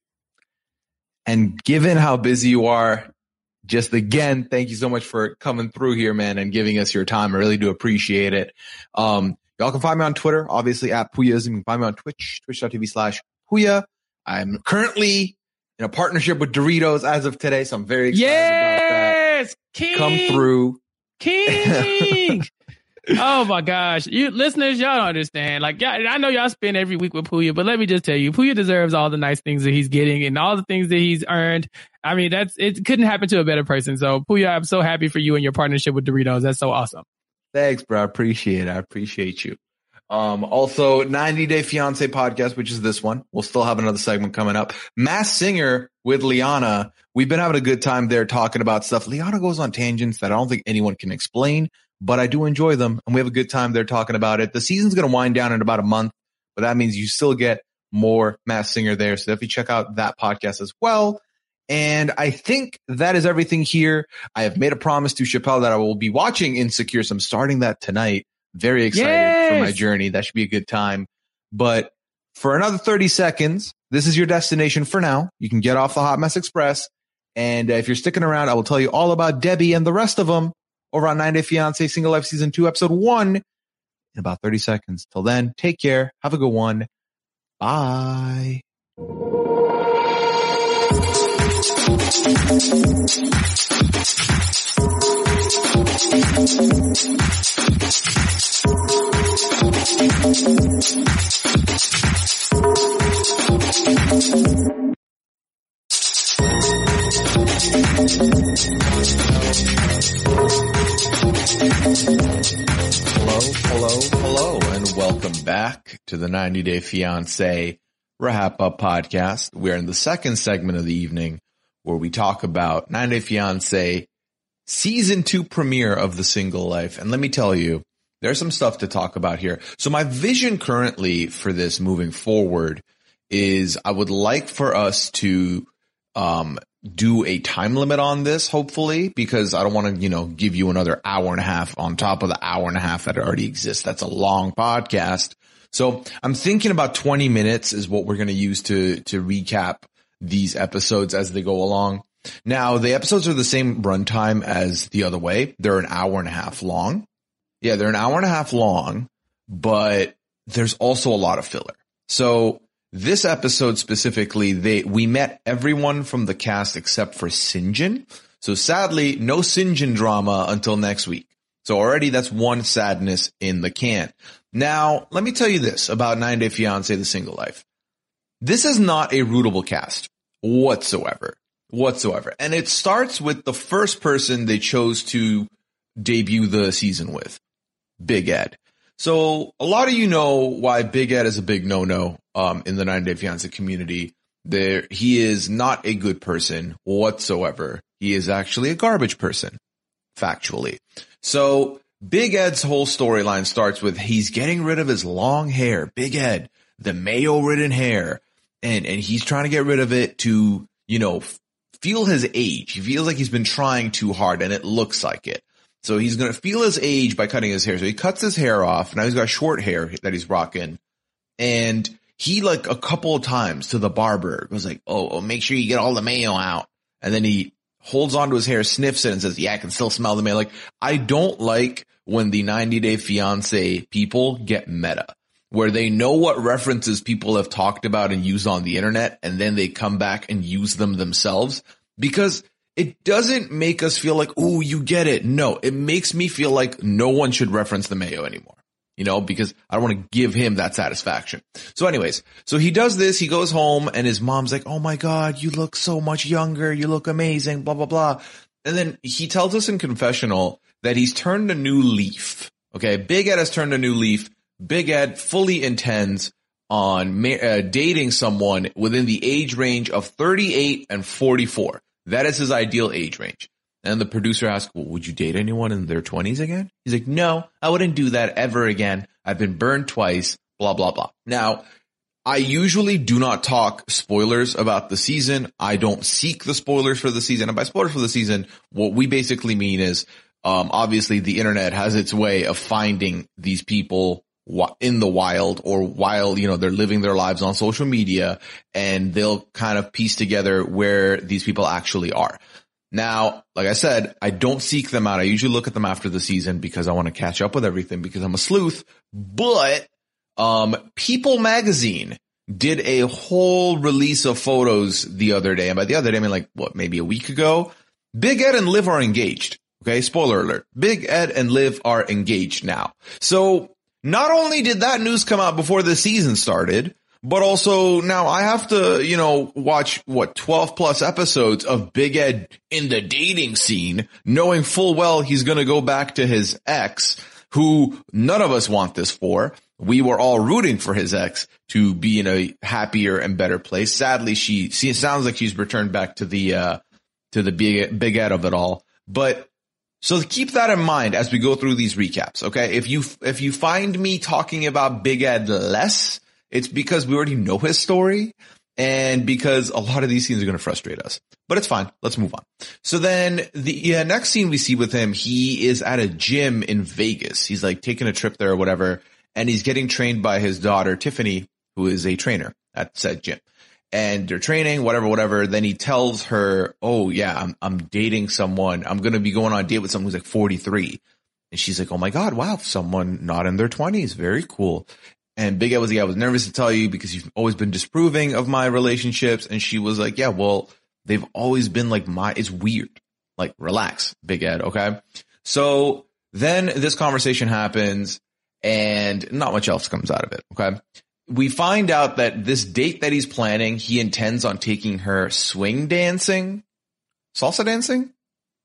And given how busy you are, just again, thank you so much for coming through here, man, and giving us your time. I really do appreciate it. Y'all can find me on Twitter, obviously at Puyas. You can find me on Twitch, twitch.tv/Puya. I'm currently in a partnership with Doritos as of today, so I'm very excited about that. King! Come through. King! Oh my gosh. You listeners, y'all don't understand. Like, yeah, I know y'all spend every week with Puya, but let me just tell you, Puya deserves all the nice things that he's getting and all the things that he's earned. I mean, it couldn't happen to a better person. So Puya, I'm so happy for you and your partnership with Doritos. That's so awesome. Thanks, bro. I appreciate it. I appreciate you. Also 90 Day Fiancé podcast, which is this one. We'll still have another segment coming up. Masked Singer with Liana. We've been having a good time there talking about stuff. Liana goes on tangents that I don't think anyone can explain, but I do enjoy them, and we have a good time there talking about it. The season's going to wind down in about a month, but that means you still get more Masked Singer there. So definitely check out that podcast as well. And I think that is everything here. I have made a promise to Chappelle that I will be watching Insecure, so I'm starting that tonight. Very excited for my journey. That should be a good time. But for another 30 seconds, this is your destination for now. You can get off the Hot Mess Express. And if you're sticking around, I will tell you all about Debbie and the rest of them over on 90 Day Fiancé Single Life Season 2, Episode 1 in about 30 seconds. Till then, take care. Have a good one. Bye. Hello, and welcome back to the 90 Day Fiancé Wrap Up podcast. We're in the second segment of the evening where we talk about 90 Day Fiancé Season 2 premiere of The Single Life. And let me tell you, there's some stuff to talk about here. So my vision currently for this moving forward is I would like for us to do a time limit on this, hopefully, because I don't want to, give you another hour and a half on top of the hour and a half that already exists. That's a long podcast. So I'm thinking about 20 minutes is what we're going to use to recap these episodes as they go along. Now, the episodes are the same runtime as The Other Way. They're an hour and a half long. Yeah, they're an hour and a half long, but there's also a lot of filler. So this episode specifically, we met everyone from the cast except for Sinjin. So sadly, no Sinjin drama until next week. So already that's one sadness in the can. Now, let me tell you this about 90 Day Fiancé The Single Life. This is not a rootable cast whatsoever. And it starts with the first person they chose to debut the season with, Big Ed. So a lot of you know why Big Ed is a big no-no in the 90 Day Fiancé community. He is not a good person whatsoever. He is actually a garbage person, factually. So Big Ed's whole storyline starts with he's getting rid of his long hair. Big Ed, the mayo-ridden hair. And he's trying to get rid of it to, feel his age. He feels like he's been trying too hard, and it looks like it. So he's going to feel his age by cutting his hair. So he cuts his hair off. Now he's got short hair that he's rocking. And he, a couple of times to the barber goes like, oh, make sure you get all the mayo out. And then he holds onto his hair, sniffs it, and says, yeah, I can still smell the mayo. I don't like when the 90 Day Fiancé people get meta, where they know what references people have talked about and used on the internet, and then they come back and use them themselves. because it doesn't make us feel like, oh, you get it. No, it makes me feel like no one should reference the mayo anymore, because I don't want to give him that satisfaction. So anyways, so he does this, he goes home and his mom's like, oh my God, you look so much younger. You look amazing, blah, blah, blah. And then he tells us in confessional that he's turned a new leaf. Okay. Big Ed has turned a new leaf. Big Ed fully intends on dating someone within the age range of 38 and 44. That is his ideal age range. And the producer asks, well, would you date anyone in their 20s again? He's like, no, I wouldn't do that ever again. I've been burned twice, blah, blah, blah. Now, I usually do not talk spoilers about the season. I don't seek the spoilers for the season. And by spoilers for the season, what we basically mean is, obviously the internet has its way of finding these people in the wild or while, they're living their lives on social media, and they'll kind of piece together where these people actually are. Now, like I said, I don't seek them out. I usually look at them after the season because I want to catch up with everything because I'm a sleuth. But, People Magazine did a whole release of photos the other day. And by the other day, I mean like, maybe a week ago. Big Ed and Liv are engaged. Okay. Spoiler alert. Big Ed and Liv are engaged now. So, not only did that news come out before the season started, but also now I have to, watch 12 plus episodes of Big Ed in the dating scene, knowing full well he's going to go back to his ex, who none of us want this for. We were all rooting for his ex to be in a happier and better place. Sadly, she sounds like she's returned back to the Big Ed of it all. But so keep that in mind as we go through these recaps, okay? If you find me talking about Big Ed less, it's because we already know his story and because a lot of these scenes are going to frustrate us. But it's fine. Let's move on. So then the next scene we see with him, he is at a gym in Vegas. He's like taking a trip there or whatever, and he's getting trained by his daughter, Tiffany, who is a trainer at said gym. And they're training, whatever. Then he tells her, oh yeah, I'm dating someone. I'm going to be going on a date with someone who's like 43. And she's like, oh my God, wow, someone not in their 20s. Very cool. And Big Ed was like, I was nervous to tell you because you've always been disapproving of my relationships. And she was like, yeah, well, they've always been like it's weird. Like, relax, Big Ed. Okay. So then this conversation happens and not much else comes out of it. Okay. We find out that this date that he's planning, he intends on taking her swing dancing, salsa dancing. I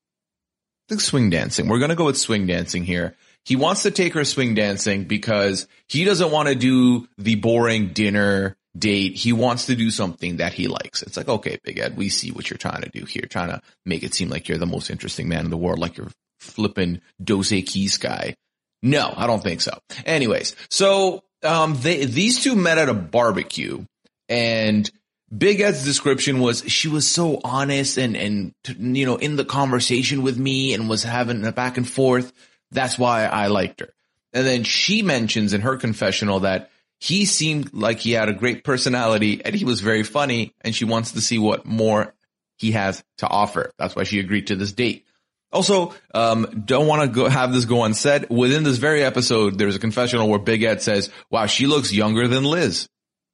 think swing dancing. We're going to go with swing dancing here. He wants to take her swing dancing because he doesn't want to do the boring dinner date. He wants to do something that he likes. It's like, okay, Big Ed, we see what you're trying to do here. Trying to make it seem like you're the most interesting man in the world, like you're flipping Dos Equis guy. No, I don't think so. Anyways, so these two met at a barbecue, and Big Ed's description was she was so honest and in the conversation with me and was having a back and forth. That's why I liked her. And then she mentions in her confessional that he seemed like he had a great personality and he was very funny, and she wants to see what more he has to offer. That's why she agreed to this date. Also, don't want to have this go unsaid. Within this very episode, there's a confessional where Big Ed says, wow, she looks younger than Liz.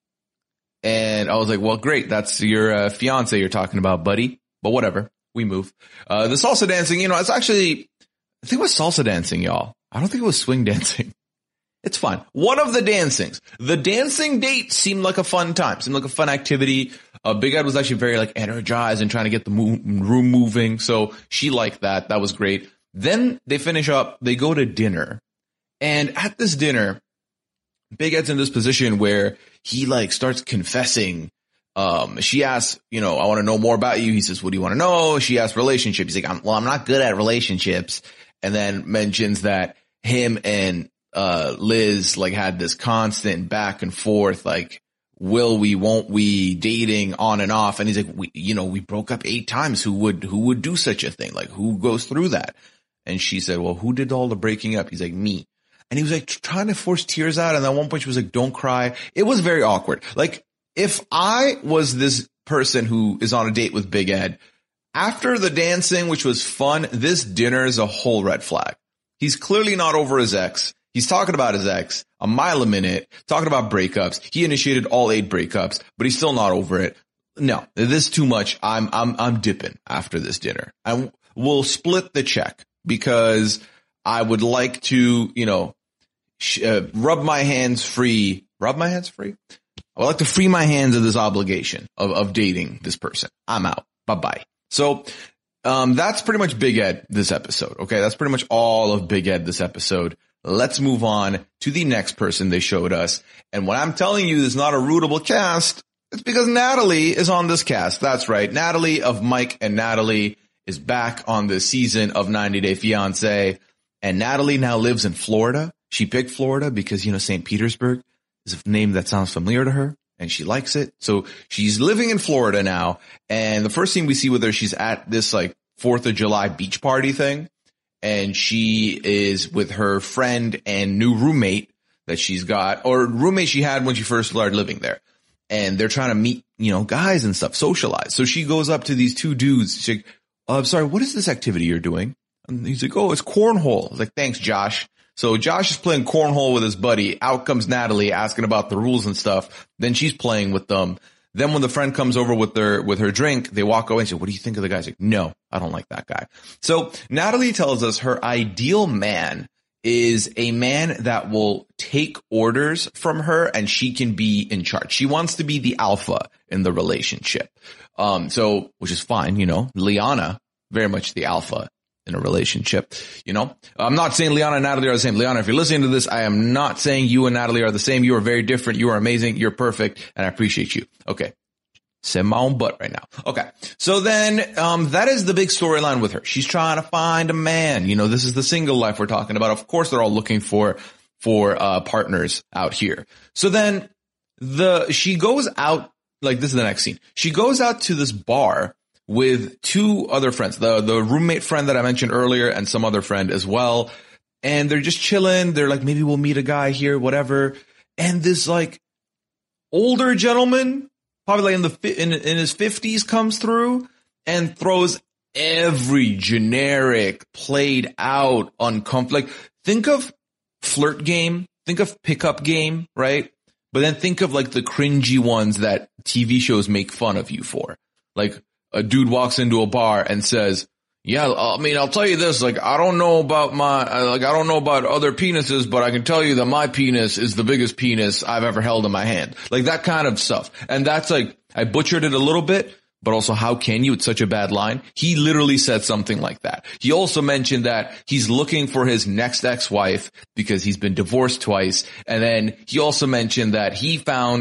And I was like, well, great. That's your fiance you're talking about, buddy. But whatever. We move. The salsa dancing, it's actually, I think it was salsa dancing, y'all. I don't think it was swing dancing. It's fine. One of the dancings. The dancing date seemed like a fun time. Seemed like a fun activity. Big Ed was actually very energized and trying to get the room moving. So she liked that. That was great. Then they finish up. They go to dinner. And at this dinner, Big Ed's in this position where he starts confessing. She asks, I want to know more about you. He says, what do you want to know? She asks relationship. He's like, I'm not good at relationships. And then mentions that him and Liz had this constant back and forth, will we, won't we, dating on and off. And he's like, we broke up 8 times. Who would do such a thing? Who goes through that? And she said, well, who did all the breaking up? He's like, me. And he was trying to force tears out. And at one point she was like, don't cry. It was very awkward. If I was this person who is on a date with Big Ed, after the dancing, which was fun, this dinner is a whole red flag. He's clearly not over his ex. He's talking about his ex a mile a minute, talking about breakups. He initiated all 8 breakups, but he's still not over it. no, this is too much. I'm dipping after this dinner. We'll split the check because I would like to, rub my hands free. Rub my hands free? I would like to free my hands of this obligation of dating this person. I'm out. Bye-bye. So, that's pretty much Big Ed this episode. Okay. That's pretty much all of Big Ed this episode. Let's move on to the next person they showed us. And when I'm telling you there's not a rootable cast, it's because Natalie is on this cast. That's right. Natalie of Mike and Natalie is back on this season of 90 Day Fiancé. And Natalie now lives in Florida. She picked Florida because, St. Petersburg is a name that sounds familiar to her and she likes it. So she's living in Florida now. And the first scene we see with her, she's at this 4th of July beach party thing. And she is with her friend and new roommate that she's got, or roommate she had when she first started living there. And they're trying to meet, guys and stuff, socialize. So she goes up to these two dudes. She's like, I'm sorry, what is this activity you're doing? And he's like, oh, it's cornhole. I was like, thanks, Josh. So Josh is playing cornhole with his buddy. Out comes Natalie asking about the rules and stuff. Then she's playing with them. Then when the friend comes over with her drink, they walk away and say, what do you think of the guy? He's like, no, I don't like that guy. So Natalie tells us her ideal man is a man that will take orders from her and she can be in charge. She wants to be the alpha in the relationship. Which is fine, Liana, very much the alpha in a relationship, I'm not saying Liana and Natalie are the same. Liana, if you're listening to this, I am not saying you and Natalie are the same. You are very different. You are amazing. You're perfect. And I appreciate you. Okay. Say my own butt right now. Okay. So then, that is the big storyline with her. She's trying to find a man. This is the single life we're talking about. Of course, they're all looking for partners out here. So then she goes out, this is the next scene. She goes out to this bar with two other friends, the roommate friend that I mentioned earlier and some other friend as well. And they're just chilling. They're like, maybe we'll meet a guy here, whatever. And this older gentleman, probably in his 50s, comes through and throws every generic, played out, uncomfortable. Think of Flirt Game. Think of Pickup Game, right? But then think of the cringy ones that TV shows make fun of you for. A dude walks into a bar and says, yeah, I'll tell you this, I don't know about I don't know about other penises, but I can tell you that my penis is the biggest penis I've ever held in my hand. That kind of stuff. And that's I butchered it a little bit, but also how can you? It's such a bad line. He literally said something like that. He also mentioned that he's looking for his next ex-wife because he's been divorced twice. And then he also mentioned that he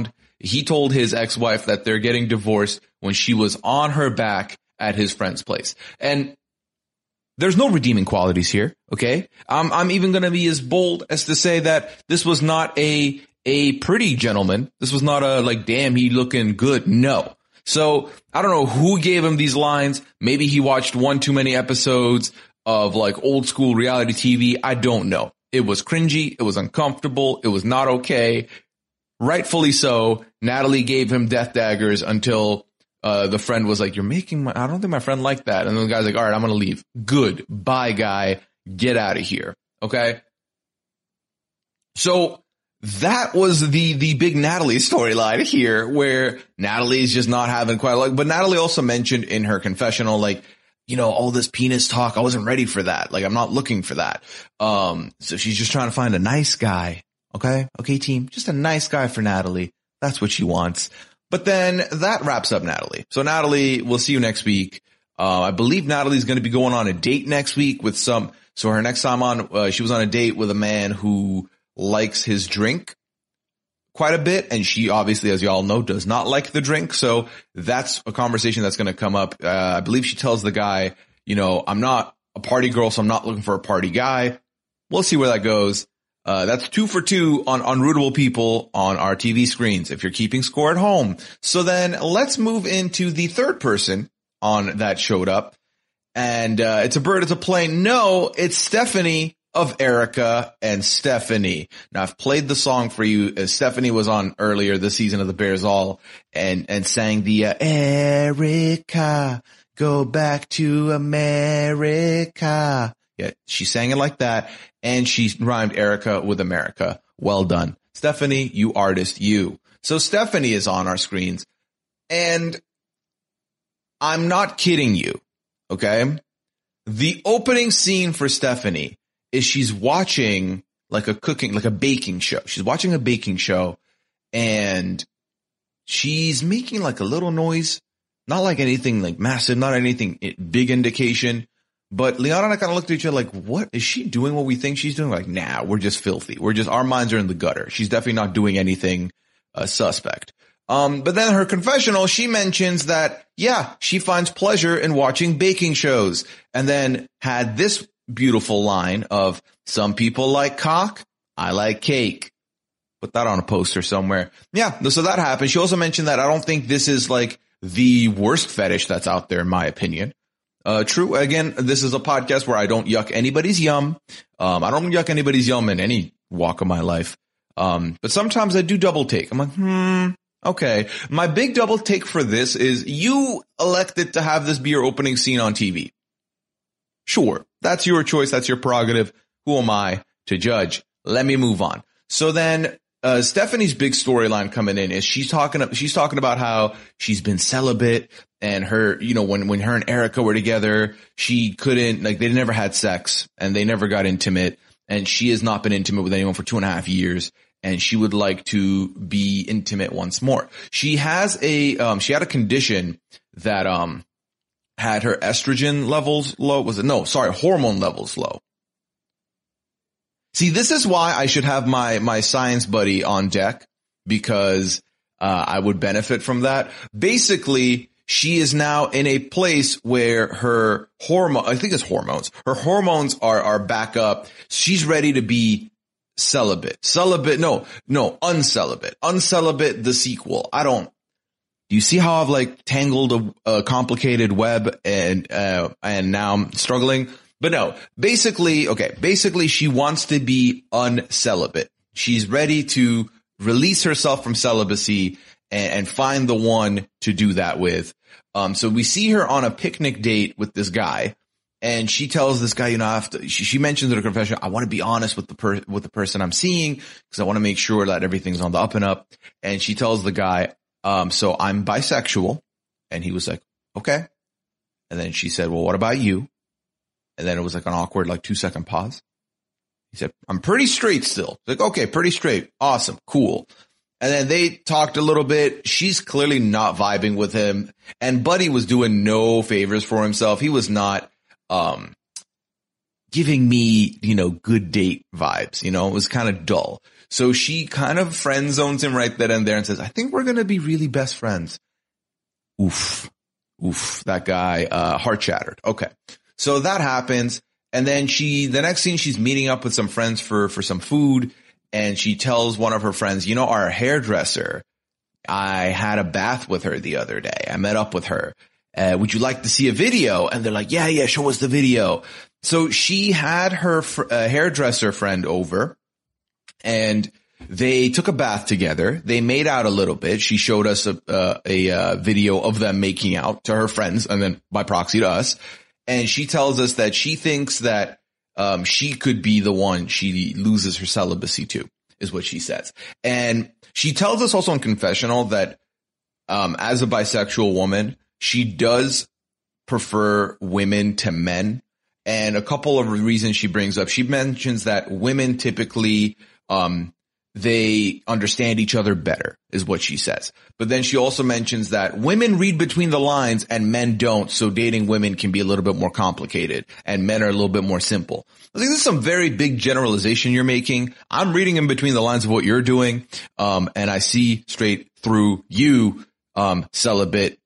told his ex-wife that they're getting divorced when she was on her back at his friend's place. And there's no redeeming qualities here. Okay. I'm even going to be as bold as to say that this was not a pretty gentleman. This was not a damn, he looking good. No. So I don't know who gave him these lines. Maybe he watched one too many episodes of old school reality TV. I don't know. It was cringy. It was uncomfortable. It was not okay. Rightfully so. Natalie gave him death daggers until the friend was like, I don't think my friend liked that. And then the guy's like, all right, I'm going to leave. Good. Bye, guy. Get out of here. Okay. So that was the big Natalie storyline here, where Natalie's just not having quite but Natalie also mentioned in her confessional, all this penis talk. I wasn't ready for that. I'm not looking for that. So she's just trying to find a nice guy. Okay. Okay, team. Just a nice guy for Natalie. That's what she wants. But then that wraps up Natalie. So Natalie, we'll see you next week. I believe Natalie's going to be going on a date next week with so her next time on, she was on a date with a man who likes his drink quite a bit. And she obviously, as you all know, does not like the drink. So that's a conversation that's going to come up. I believe she tells the guy, I'm not a party girl, so I'm not looking for a party guy. We'll see where that goes. That's 2 for 2 on unrootable people on our TV screens, if you're keeping score at home. So then let's move into the third person on that showed up. And it's a bird, it's a plane. No, it's Stephanie of Erica and Stephanie. Now, I've played the song for you as Stephanie was on earlier this season of the Bears All and sang the Erica, go back to America. Yeah, she sang it like that, and she rhymed Erica with America. Well done. Stephanie, you artist, you. So Stephanie is on our screens, and I'm not kidding you. Okay. The opening scene for Stephanie is she's watching like a baking show. She's watching a baking show and she's making like a little noise, not like anything like massive, not anything big indication. But Liana and I kind of looked at each other like, what is she doing? What we think she's doing? Like, nah, we're just filthy. Our minds are in the gutter. She's definitely not doing anything suspect. But then her confessional, she mentions that, yeah, she finds pleasure in watching baking shows, and then had this beautiful line of, some people like cock, I like cake. Put that on a poster somewhere. Yeah, so that happened. She also mentioned that I don't think this is like the worst fetish that's out there, in my opinion. True. Again, this is a podcast where I don't yuck anybody's yum. I don't yuck anybody's yum in any walk of my life. But sometimes I do double take. I'm like, okay. My big double take for this is you elected to have this be your opening scene on TV. Sure. That's your choice. That's your prerogative. Who am I to judge? Let me move on. So then, Stephanie's big storyline coming in is she's talking about how she's been celibate and her, you know, when her and Erica were together, she couldn't, like, they never had sex and they never got intimate, and she has not been intimate with anyone for 2.5 years. And she would like to be intimate once more. She has she had a condition that, had her estrogen levels low. Hormone levels low. See, this is why I should have my science buddy on deck, because, I would benefit from that. Basically, she is now in a place where her hormones are back up. She's ready to be uncelibate, the sequel. Do you see how I've like tangled a complicated web and now I'm struggling? But no, basically she wants to be uncelibate. She's ready to release herself from celibacy and find the one to do that with. So we see her on a picnic date with this guy. And she tells this guy, you know, she mentions in her confession, I want to be honest with the person I'm seeing, because I want to make sure that everything's on the up and up. And she tells the guy, so I'm bisexual. And he was like, okay. And then she said, well, what about you? And then it was like an awkward, like 2-second pause. He said, I'm pretty straight still. Like, okay, pretty straight. Awesome. Cool. And then they talked a little bit. She's clearly not vibing with him. And Buddy was doing no favors for himself. He was not giving me, you know, good date vibes. You know, it was kind of dull. So she kind of friend zones him right then and there and says, I think we're going to be really best friends. Oof, that guy, heart shattered. Okay. So that happens. And then the next scene, she's meeting up with some friends for some food. And she tells one of her friends, you know, our hairdresser, I had a bath with her the other day. I met up with her. Would you like to see a video? And they're like, yeah, show us the video. So she had her hairdresser friend over and they took a bath together. They made out a little bit. She showed us a video of them making out to her friends and then by proxy to us. And she tells us that she thinks that she could be the one she loses her celibacy to, is what she says. And she tells us also in confessional that as a bisexual woman, she does prefer women to men. And a couple of reasons she brings up. She mentions that women typically, they understand each other better, is what she says. But then she also mentions that women read between the lines and men don't. So dating women can be a little bit more complicated and men are a little bit more simple. I think this is some very big generalization you're making. I'm reading in between the lines of what you're doing. And I see straight through you, celibate,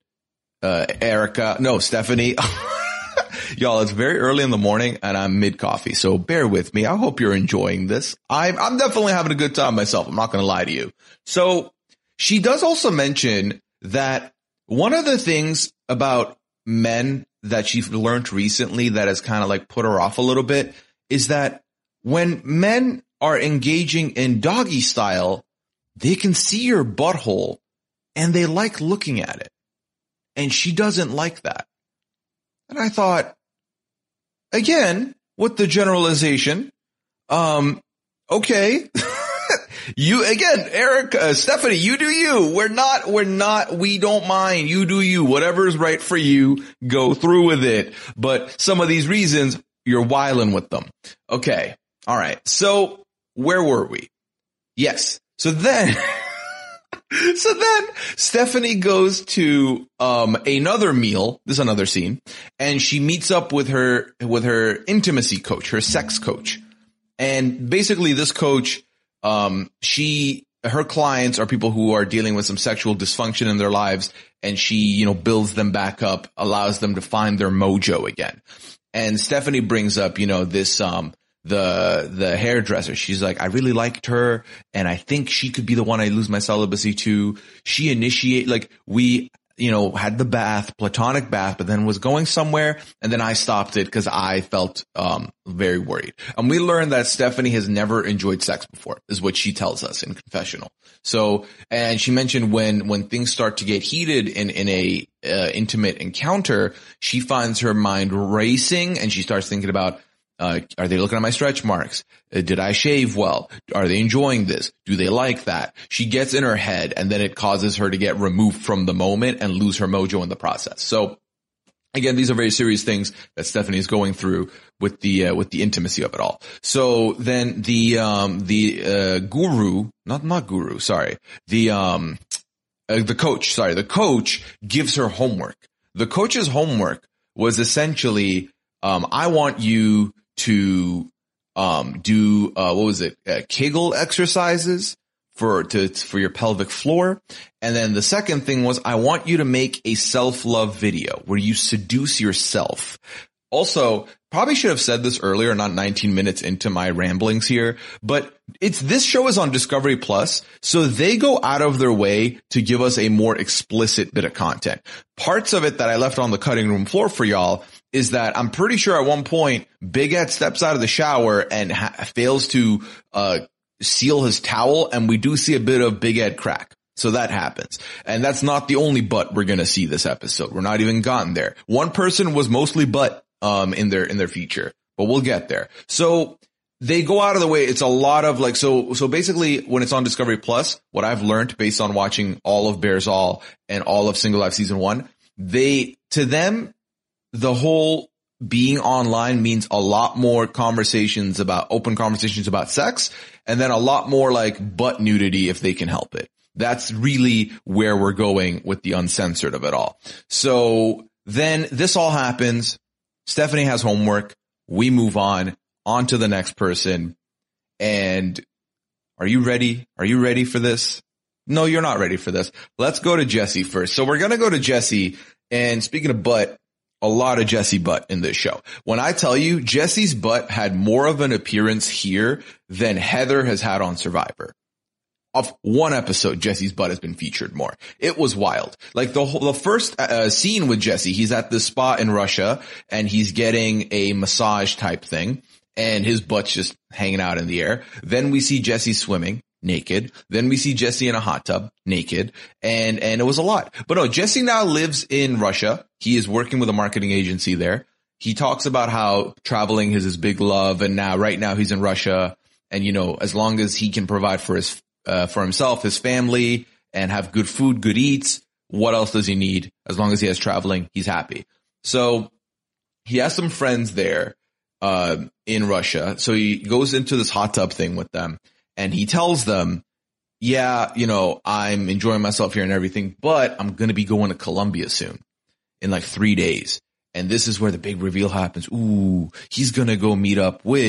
Stephanie. Y'all, it's very early in the morning and I'm mid coffee, so bear with me. I hope you're enjoying this. I'm definitely having a good time myself. I'm not going to lie to you. So she does also mention that one of the things about men that she's learned recently that has kind of like put her off a little bit is that when men are engaging in doggy style, they can see your butthole and they like looking at it. And she doesn't like that. And I thought, again, with the generalization, okay. You again, Eric, Stephanie, you do you. We don't mind. You do you. Whatever is right for you, go through with it. But some of these reasons, you're whiling with them. Okay. All right. So where were we? Yes. So then Stephanie goes to another meal. This is another scene, and she meets up with her intimacy coach, her sex coach. And basically this coach, her clients are people who are dealing with some sexual dysfunction in their lives, and she, builds them back up, allows them to find their mojo again. And Stephanie brings up, this, the hairdresser. She's like, I really liked her, and I think she could be the one I lose my celibacy to. She we had the bath, platonic bath, but then was going somewhere, and then I stopped it because I felt very worried. And we learned that Stephanie has never enjoyed sex before, is what she tells us in confessional. So, and she mentioned when things start to get heated in a intimate encounter, she finds her mind racing, and she starts thinking about, are they looking at my stretch marks? Did I shave well? Are they enjoying this? Do they like that? She gets in her head, and then it causes her to get removed from the moment and lose her mojo in the process. So again, these are very serious things that Stephanie is going through with the intimacy of it all. So then the coach gives her homework. The coach's homework was essentially, I want you to do Kegel exercises for your pelvic floor. And then the second thing was, I want you to make a self-love video where you seduce yourself. Also, probably should have said this earlier, not 19 minutes into my ramblings here, but this show is on Discovery Plus, so they go out of their way to give us a more explicit bit of content. Parts of it that I left on the cutting room floor for y'all is that I'm pretty sure at one point Big Ed steps out of the shower and fails to seal his towel, and we do see a bit of Big Ed crack. So that happens. And that's not the only butt we're going to see this episode. We're not even gotten there. One person was mostly butt in their feature, but we'll get there. So they go out of the way. It's a lot of so basically when it's on Discovery Plus, what I've learned based on watching all of Bears All and all of Single Life season 1, to them, the whole being online means a lot more open conversations about sex, and then a lot more like butt nudity if they can help it. That's really where we're going with the uncensored of it all. So then this all happens. Stephanie has homework. We move on to the next person. And are you ready? Are you ready for this? No, you're not ready for this. Let's go to Jesse first. So we're going to go to Jesse. And speaking of butt, a lot of Jesse butt in this show. When I tell you Jesse's butt had more of an appearance here than Heather has had on Survivor. Of one episode, Jesse's butt has been featured more. It was wild. Like the first scene with Jesse, he's at this spa in Russia and he's getting a massage type thing and his butt's just hanging out in the air. Then we see Jesse swimming naked. Then we see Jesse in a hot tub naked, and it was a lot. But no, Jesse now lives in Russia. He is working with a marketing agency there. He talks about how traveling is his big love, and right now he's in Russia, and as long as he can provide for himself, his family, and have good food, good eats, what else does he need? As long as he has traveling, he's happy. So he has some friends there in Russia. So he goes into this hot tub thing with them. And he tells them, yeah, I'm enjoying myself here and everything, but I'm going to be going to Colombia soon in like 3 days. And this is where the big reveal happens. Ooh, he's going to go meet up with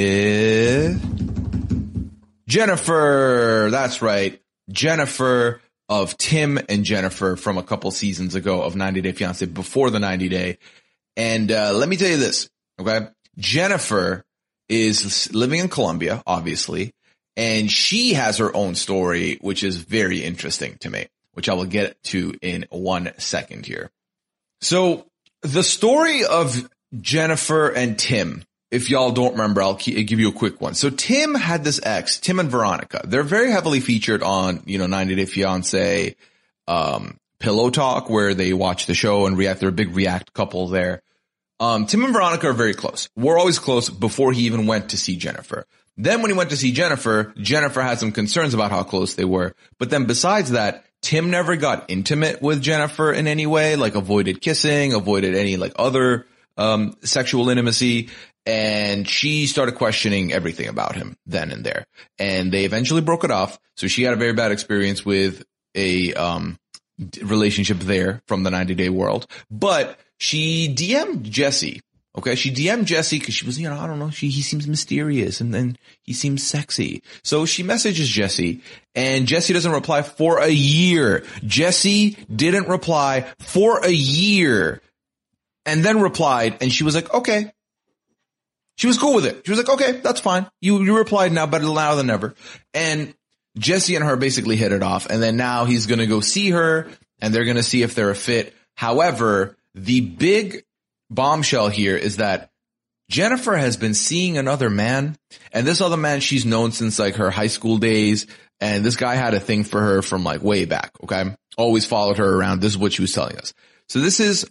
Jennifer. That's right. Jennifer of Tim and Jennifer from a couple seasons ago of 90 Day Fiancé, before the 90 Day. And let me tell you this, okay? Jennifer is living in Colombia, obviously. And she has her own story, which is very interesting to me, which I will get to in 1 second here. So the story of Jennifer and Tim, if y'all don't remember, I'll give you a quick one. So Tim had this ex, Tim and Veronica. They're very heavily featured on, 90 Day Fiancé, Pillow Talk, where they watch the show and react. They're a big React couple there. Tim and Veronica are very close. We're always close before he even went to see Jennifer. Then when he went to see Jennifer, Jennifer had some concerns about how close they were. But then besides that, Tim never got intimate with Jennifer in any way, like avoided kissing, avoided any like other sexual intimacy. And she started questioning everything about him then and there. And they eventually broke it off. So she had a very bad experience with a relationship there from the 90-day world. But she DM'd Jesse. Okay, she DM'd Jesse because she was, I don't know, he seems mysterious and then he seems sexy. So she messages Jesse and Jesse doesn't reply for a year. Jesse didn't reply for a year and then replied and she was like, okay. She was cool with it. She was like, okay, that's fine. You replied now, better now than never. And Jesse and her basically hit it off. And then now he's going to go see her and they're going to see if they're a fit. However, the big bombshell here is that Jennifer has been seeing another man, and this other man she's known since like her high school days, and this guy had a thing for her from like way back, okay? Always followed her around. This is what she was telling us. So this is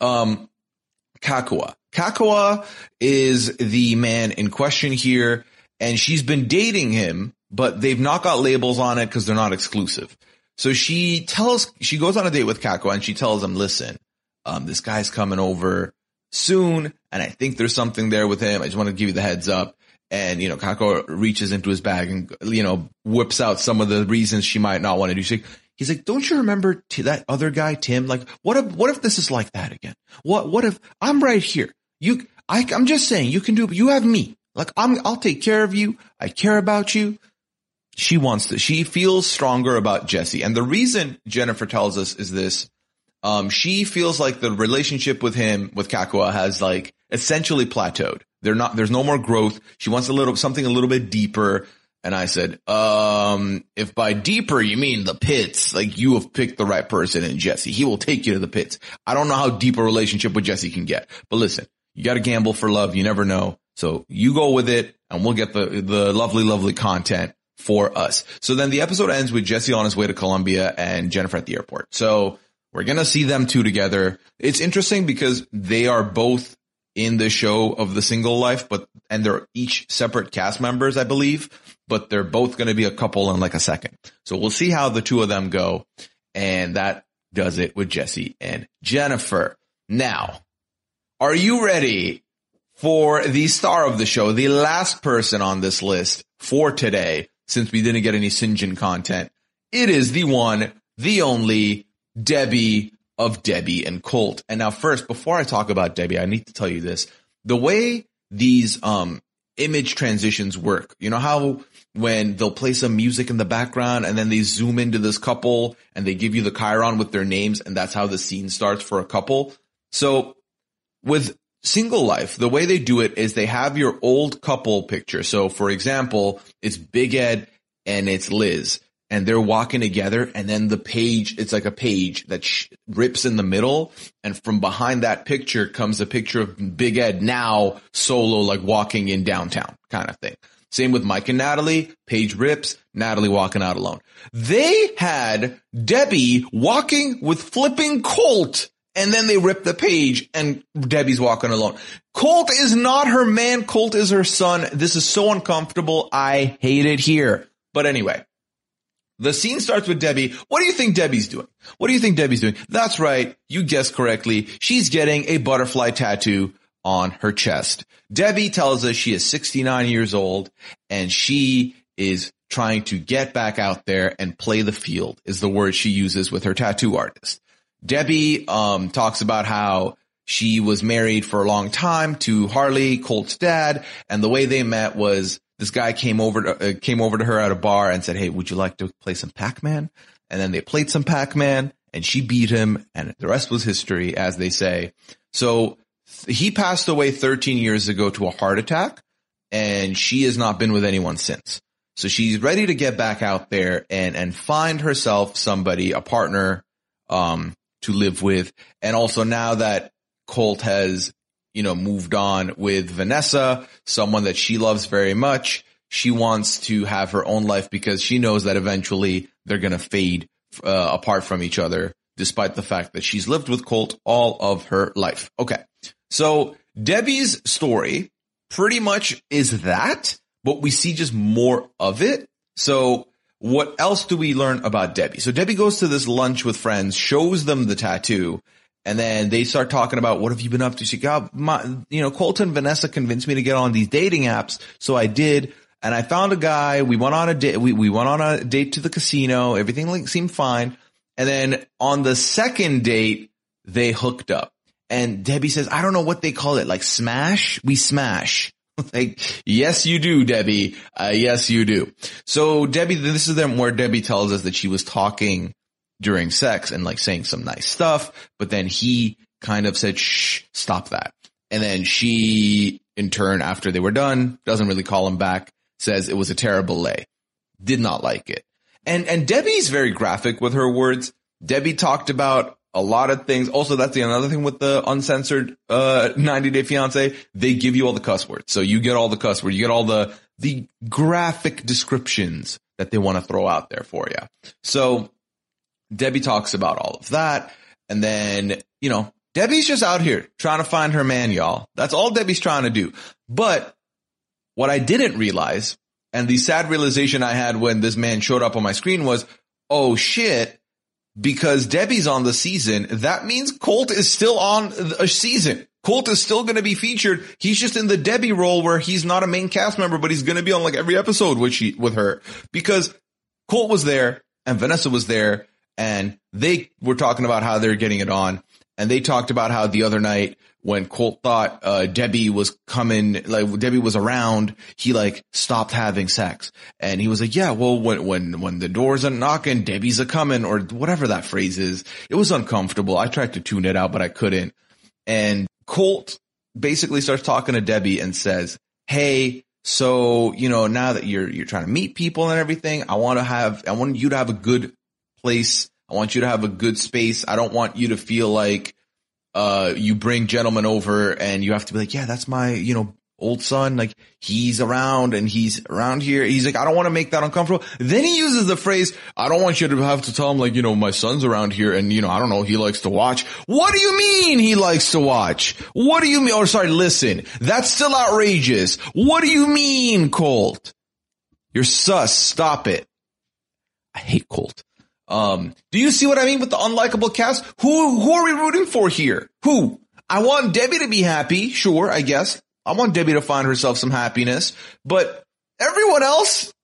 Kakua. Kakua is the man in question here, and she's been dating him, but they've not got labels on it because they're not exclusive. So she goes on a date with Kakua, and she tells him, listen, this guy's coming over soon, and I think there's something there with him. I just want to give you the heads up. And, Kakua reaches into his bag and, whips out some of the reasons she might not want to do. He's like, don't you remember that other guy, Tim? Like, what if this is like that again? What if I'm right here? I'm just saying you have me. Like, I'll take care of you. I care about you. She feels stronger about Jesse. And the reason Jennifer tells us is this. She feels like the relationship with Kakua has like essentially plateaued. There's no more growth. She wants something a little bit deeper. And I said, if by deeper you mean the pits, like you have picked the right person in Jesse. He will take you to the pits. I don't know how deep a relationship with Jesse can get, but listen, you got to gamble for love. You never know. So you go with it and we'll get the lovely, lovely content for us. So then the episode ends with Jesse on his way to Colombia and Jennifer at the airport. So we're going to see them two together. It's interesting because they are both in the show of The Single Life, and they're each separate cast members, I believe, but they're both going to be a couple in like a second. So we'll see how the two of them go. And that does it with Jesse and Jennifer. Now, are you ready for the star of the show, the last person on this list for today, since we didn't get any Sinjin content? It is the one, the only, Debbie of Debbie and Colt. And now first, before I talk about Debbie, I need to tell you this. The way these image transitions work, you know how when they'll play some music in the background and then they zoom into this couple and they give you the chyron with their names and that's how the scene starts for a couple? So with Single Life, the way they do it is they have your old couple picture. So for example, it's Big Ed and it's Liz. And they're walking together, and then the page, it's like a page that rips in the middle, and from behind that picture comes a picture of Big Ed now solo, like walking in downtown kind of thing. Same with Mike and Natalie, page rips, Natalie walking out alone. They had Debbie walking with flipping Colt, and then they ripped the page, and Debbie's walking alone. Colt is not her man, Colt is her son. This is so uncomfortable, I hate it here. But anyway. The scene starts with Debbie. What do you think Debbie's doing? That's right. You guessed correctly. She's getting a butterfly tattoo on her chest. Debbie tells us she is 69 years old and she is trying to get back out there and play the field is the word she uses with her tattoo artist. Debbie talks about how she was married for a long time to Harley, Colt's dad, and the way they met was this guy came over to her at a bar and said, hey, would you like to play some Pac-Man? And then they played some Pac-Man and she beat him and the rest was history, as they say. So he passed away 13 years ago to a heart attack and she has not been with anyone since. So she's ready to get back out there and find herself somebody, a partner, to live with. And also now that Colt has moved on with Vanessa, someone that she loves very much. She wants to have her own life because she knows that eventually they're going to fade apart from each other, despite the fact that she's lived with Colt all of her life. Okay. So Debbie's story pretty much is that, but we see just more of it. So what else do we learn about Debbie? So Debbie goes to this lunch with friends, shows them the tattoo, and then they start talking about, what have you been up to? She got Colt and Vanessa convinced me to get on these dating apps. So I did. And I found a guy. We went on a date. We went on a date to the casino. Everything seemed fine. And then on the second date, they hooked up. And Debbie says, I don't know what they call it. Like smash? We smash. Like, yes, you do, Debbie. Yes, you do. So Debbie, this is where Debbie tells us that she was talking during sex and like saying some nice stuff. But then he kind of said, shh, stop that. And then she, in turn, after they were done, doesn't really call him back, says it was a terrible lay. Did not like it. And Debbie's very graphic with her words. Debbie talked about a lot of things. Also, that's another thing with the uncensored 90 Day Fiancé. They give you all the cuss words. So you get all the cuss words. You get all the graphic descriptions that they want to throw out there for you. So Debbie talks about all of that. And then, Debbie's just out here trying to find her man, y'all. That's all Debbie's trying to do. But what I didn't realize, and the sad realization I had when this man showed up on my screen was, oh shit, because Debbie's on the season, that means Colt is still on a season. Colt is still going to be featured. He's just in the Debbie role where he's not a main cast member, but he's going to be on like every episode with her, because Colt was there and Vanessa was there and they were talking about how they're getting it on. And they talked about how the other night when Colt thought Debbie was coming, like Debbie was around, he like stopped having sex. And he was like, yeah, well, when the doors are knocking, Debbie's a coming, or whatever that phrase is. It was uncomfortable. I tried to tune it out, but I couldn't. And Colt basically starts talking to Debbie and says, hey, so, now that you're trying to meet people and everything, I want you to have a good place. I want you to have a good space. I don't want you to feel like you bring gentlemen over and you have to be like, yeah, that's my, old son. Like he's around and he's around here. He's like, I don't want to make that uncomfortable. Then he uses the phrase, I don't want you to have to tell him like, my son's around here and, I don't know, he likes to watch. What do you mean he likes to watch? What do you mean? Oh, sorry, listen, that's still outrageous. What do you mean, Colt? You're sus. Stop it. I hate Colt. Do you see what I mean with the unlikable cast? Who are we rooting for here? Who? I want Debbie to be happy. Sure, I guess. I want Debbie to find herself some happiness, but everyone else,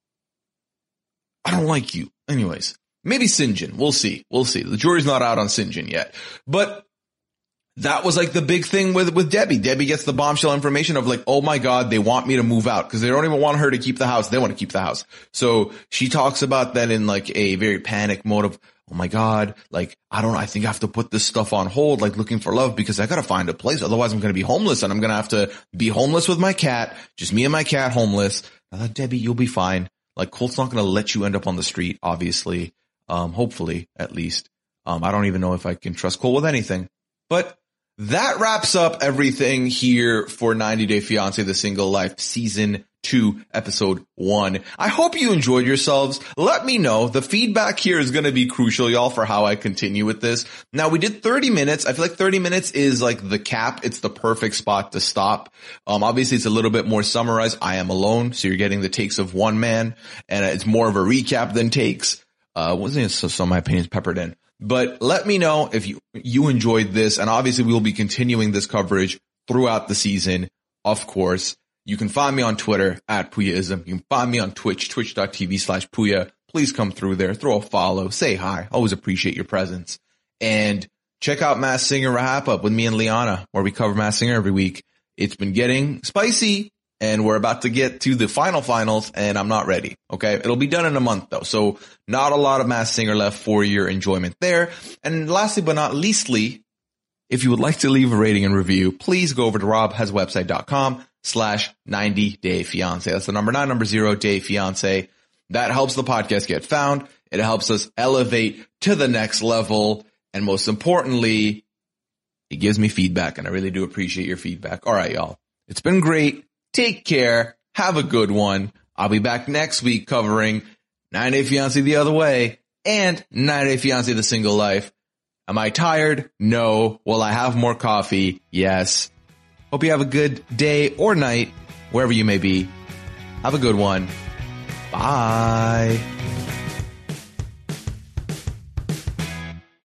I don't like you. Anyways, maybe Sinjin. We'll see. The jury's not out on Sinjin yet, but that was like the big thing with Debbie. Debbie gets the bombshell information of like, oh my God, they want me to move out because they don't even want her to keep the house. They want to keep the house. So she talks about that in like a very panic mode of, oh my God, like, I think I have to put this stuff on hold, like looking for love because I got to find a place. Otherwise I'm going to be homeless and I'm going to have to be homeless with my cat, just me and my cat homeless. I thought, Debbie, you'll be fine. Like Colt's not going to let you end up on the street, obviously. Hopefully at least. I don't even know if I can trust Colt with anything, but that wraps up everything here for 90 Day Fiancé, The Single Life Season 2, Episode 1. I hope you enjoyed yourselves. Let me know. The feedback here is going to be crucial, y'all, for how I continue with this. Now, we did 30 minutes. I feel like 30 minutes is like the cap. It's the perfect spot to stop. Obviously, it's a little bit more summarized. I am alone, so you're getting the takes of one man, and it's more of a recap than takes. Wasn't it some of my opinions peppered in? But let me know if you enjoyed this. And obviously we will be continuing this coverage throughout the season. Of course, you can find me on Twitter at Puyaism. You can find me on Twitch, twitch.tv/Puya. Please come through there, throw a follow, say hi. Always appreciate your presence. And check out Masked Singer Wrap Up with me and Liana, where we cover Masked Singer every week. It's been getting spicy. And we're about to get to the finals, and I'm not ready. Okay. It'll be done in a month though. So not a lot of Masked Singer left for your enjoyment there. And lastly, but not leastly, if you would like to leave a rating and review, please go over to robhaswebsite.com/90dayfiance. That's the number 0 day fiance. That helps the podcast get found. It helps us elevate to the next level. And most importantly, it gives me feedback, and I really do appreciate your feedback. All right, y'all. It's been great. Take care. Have a good one. I'll be back next week covering 90 Day Fiancé The Other Way and 90 Day Fiancé The Single Life. Am I tired? No. Will I have more coffee? Yes. Hope you have a good day or night, wherever you may be. Have a good one. Bye.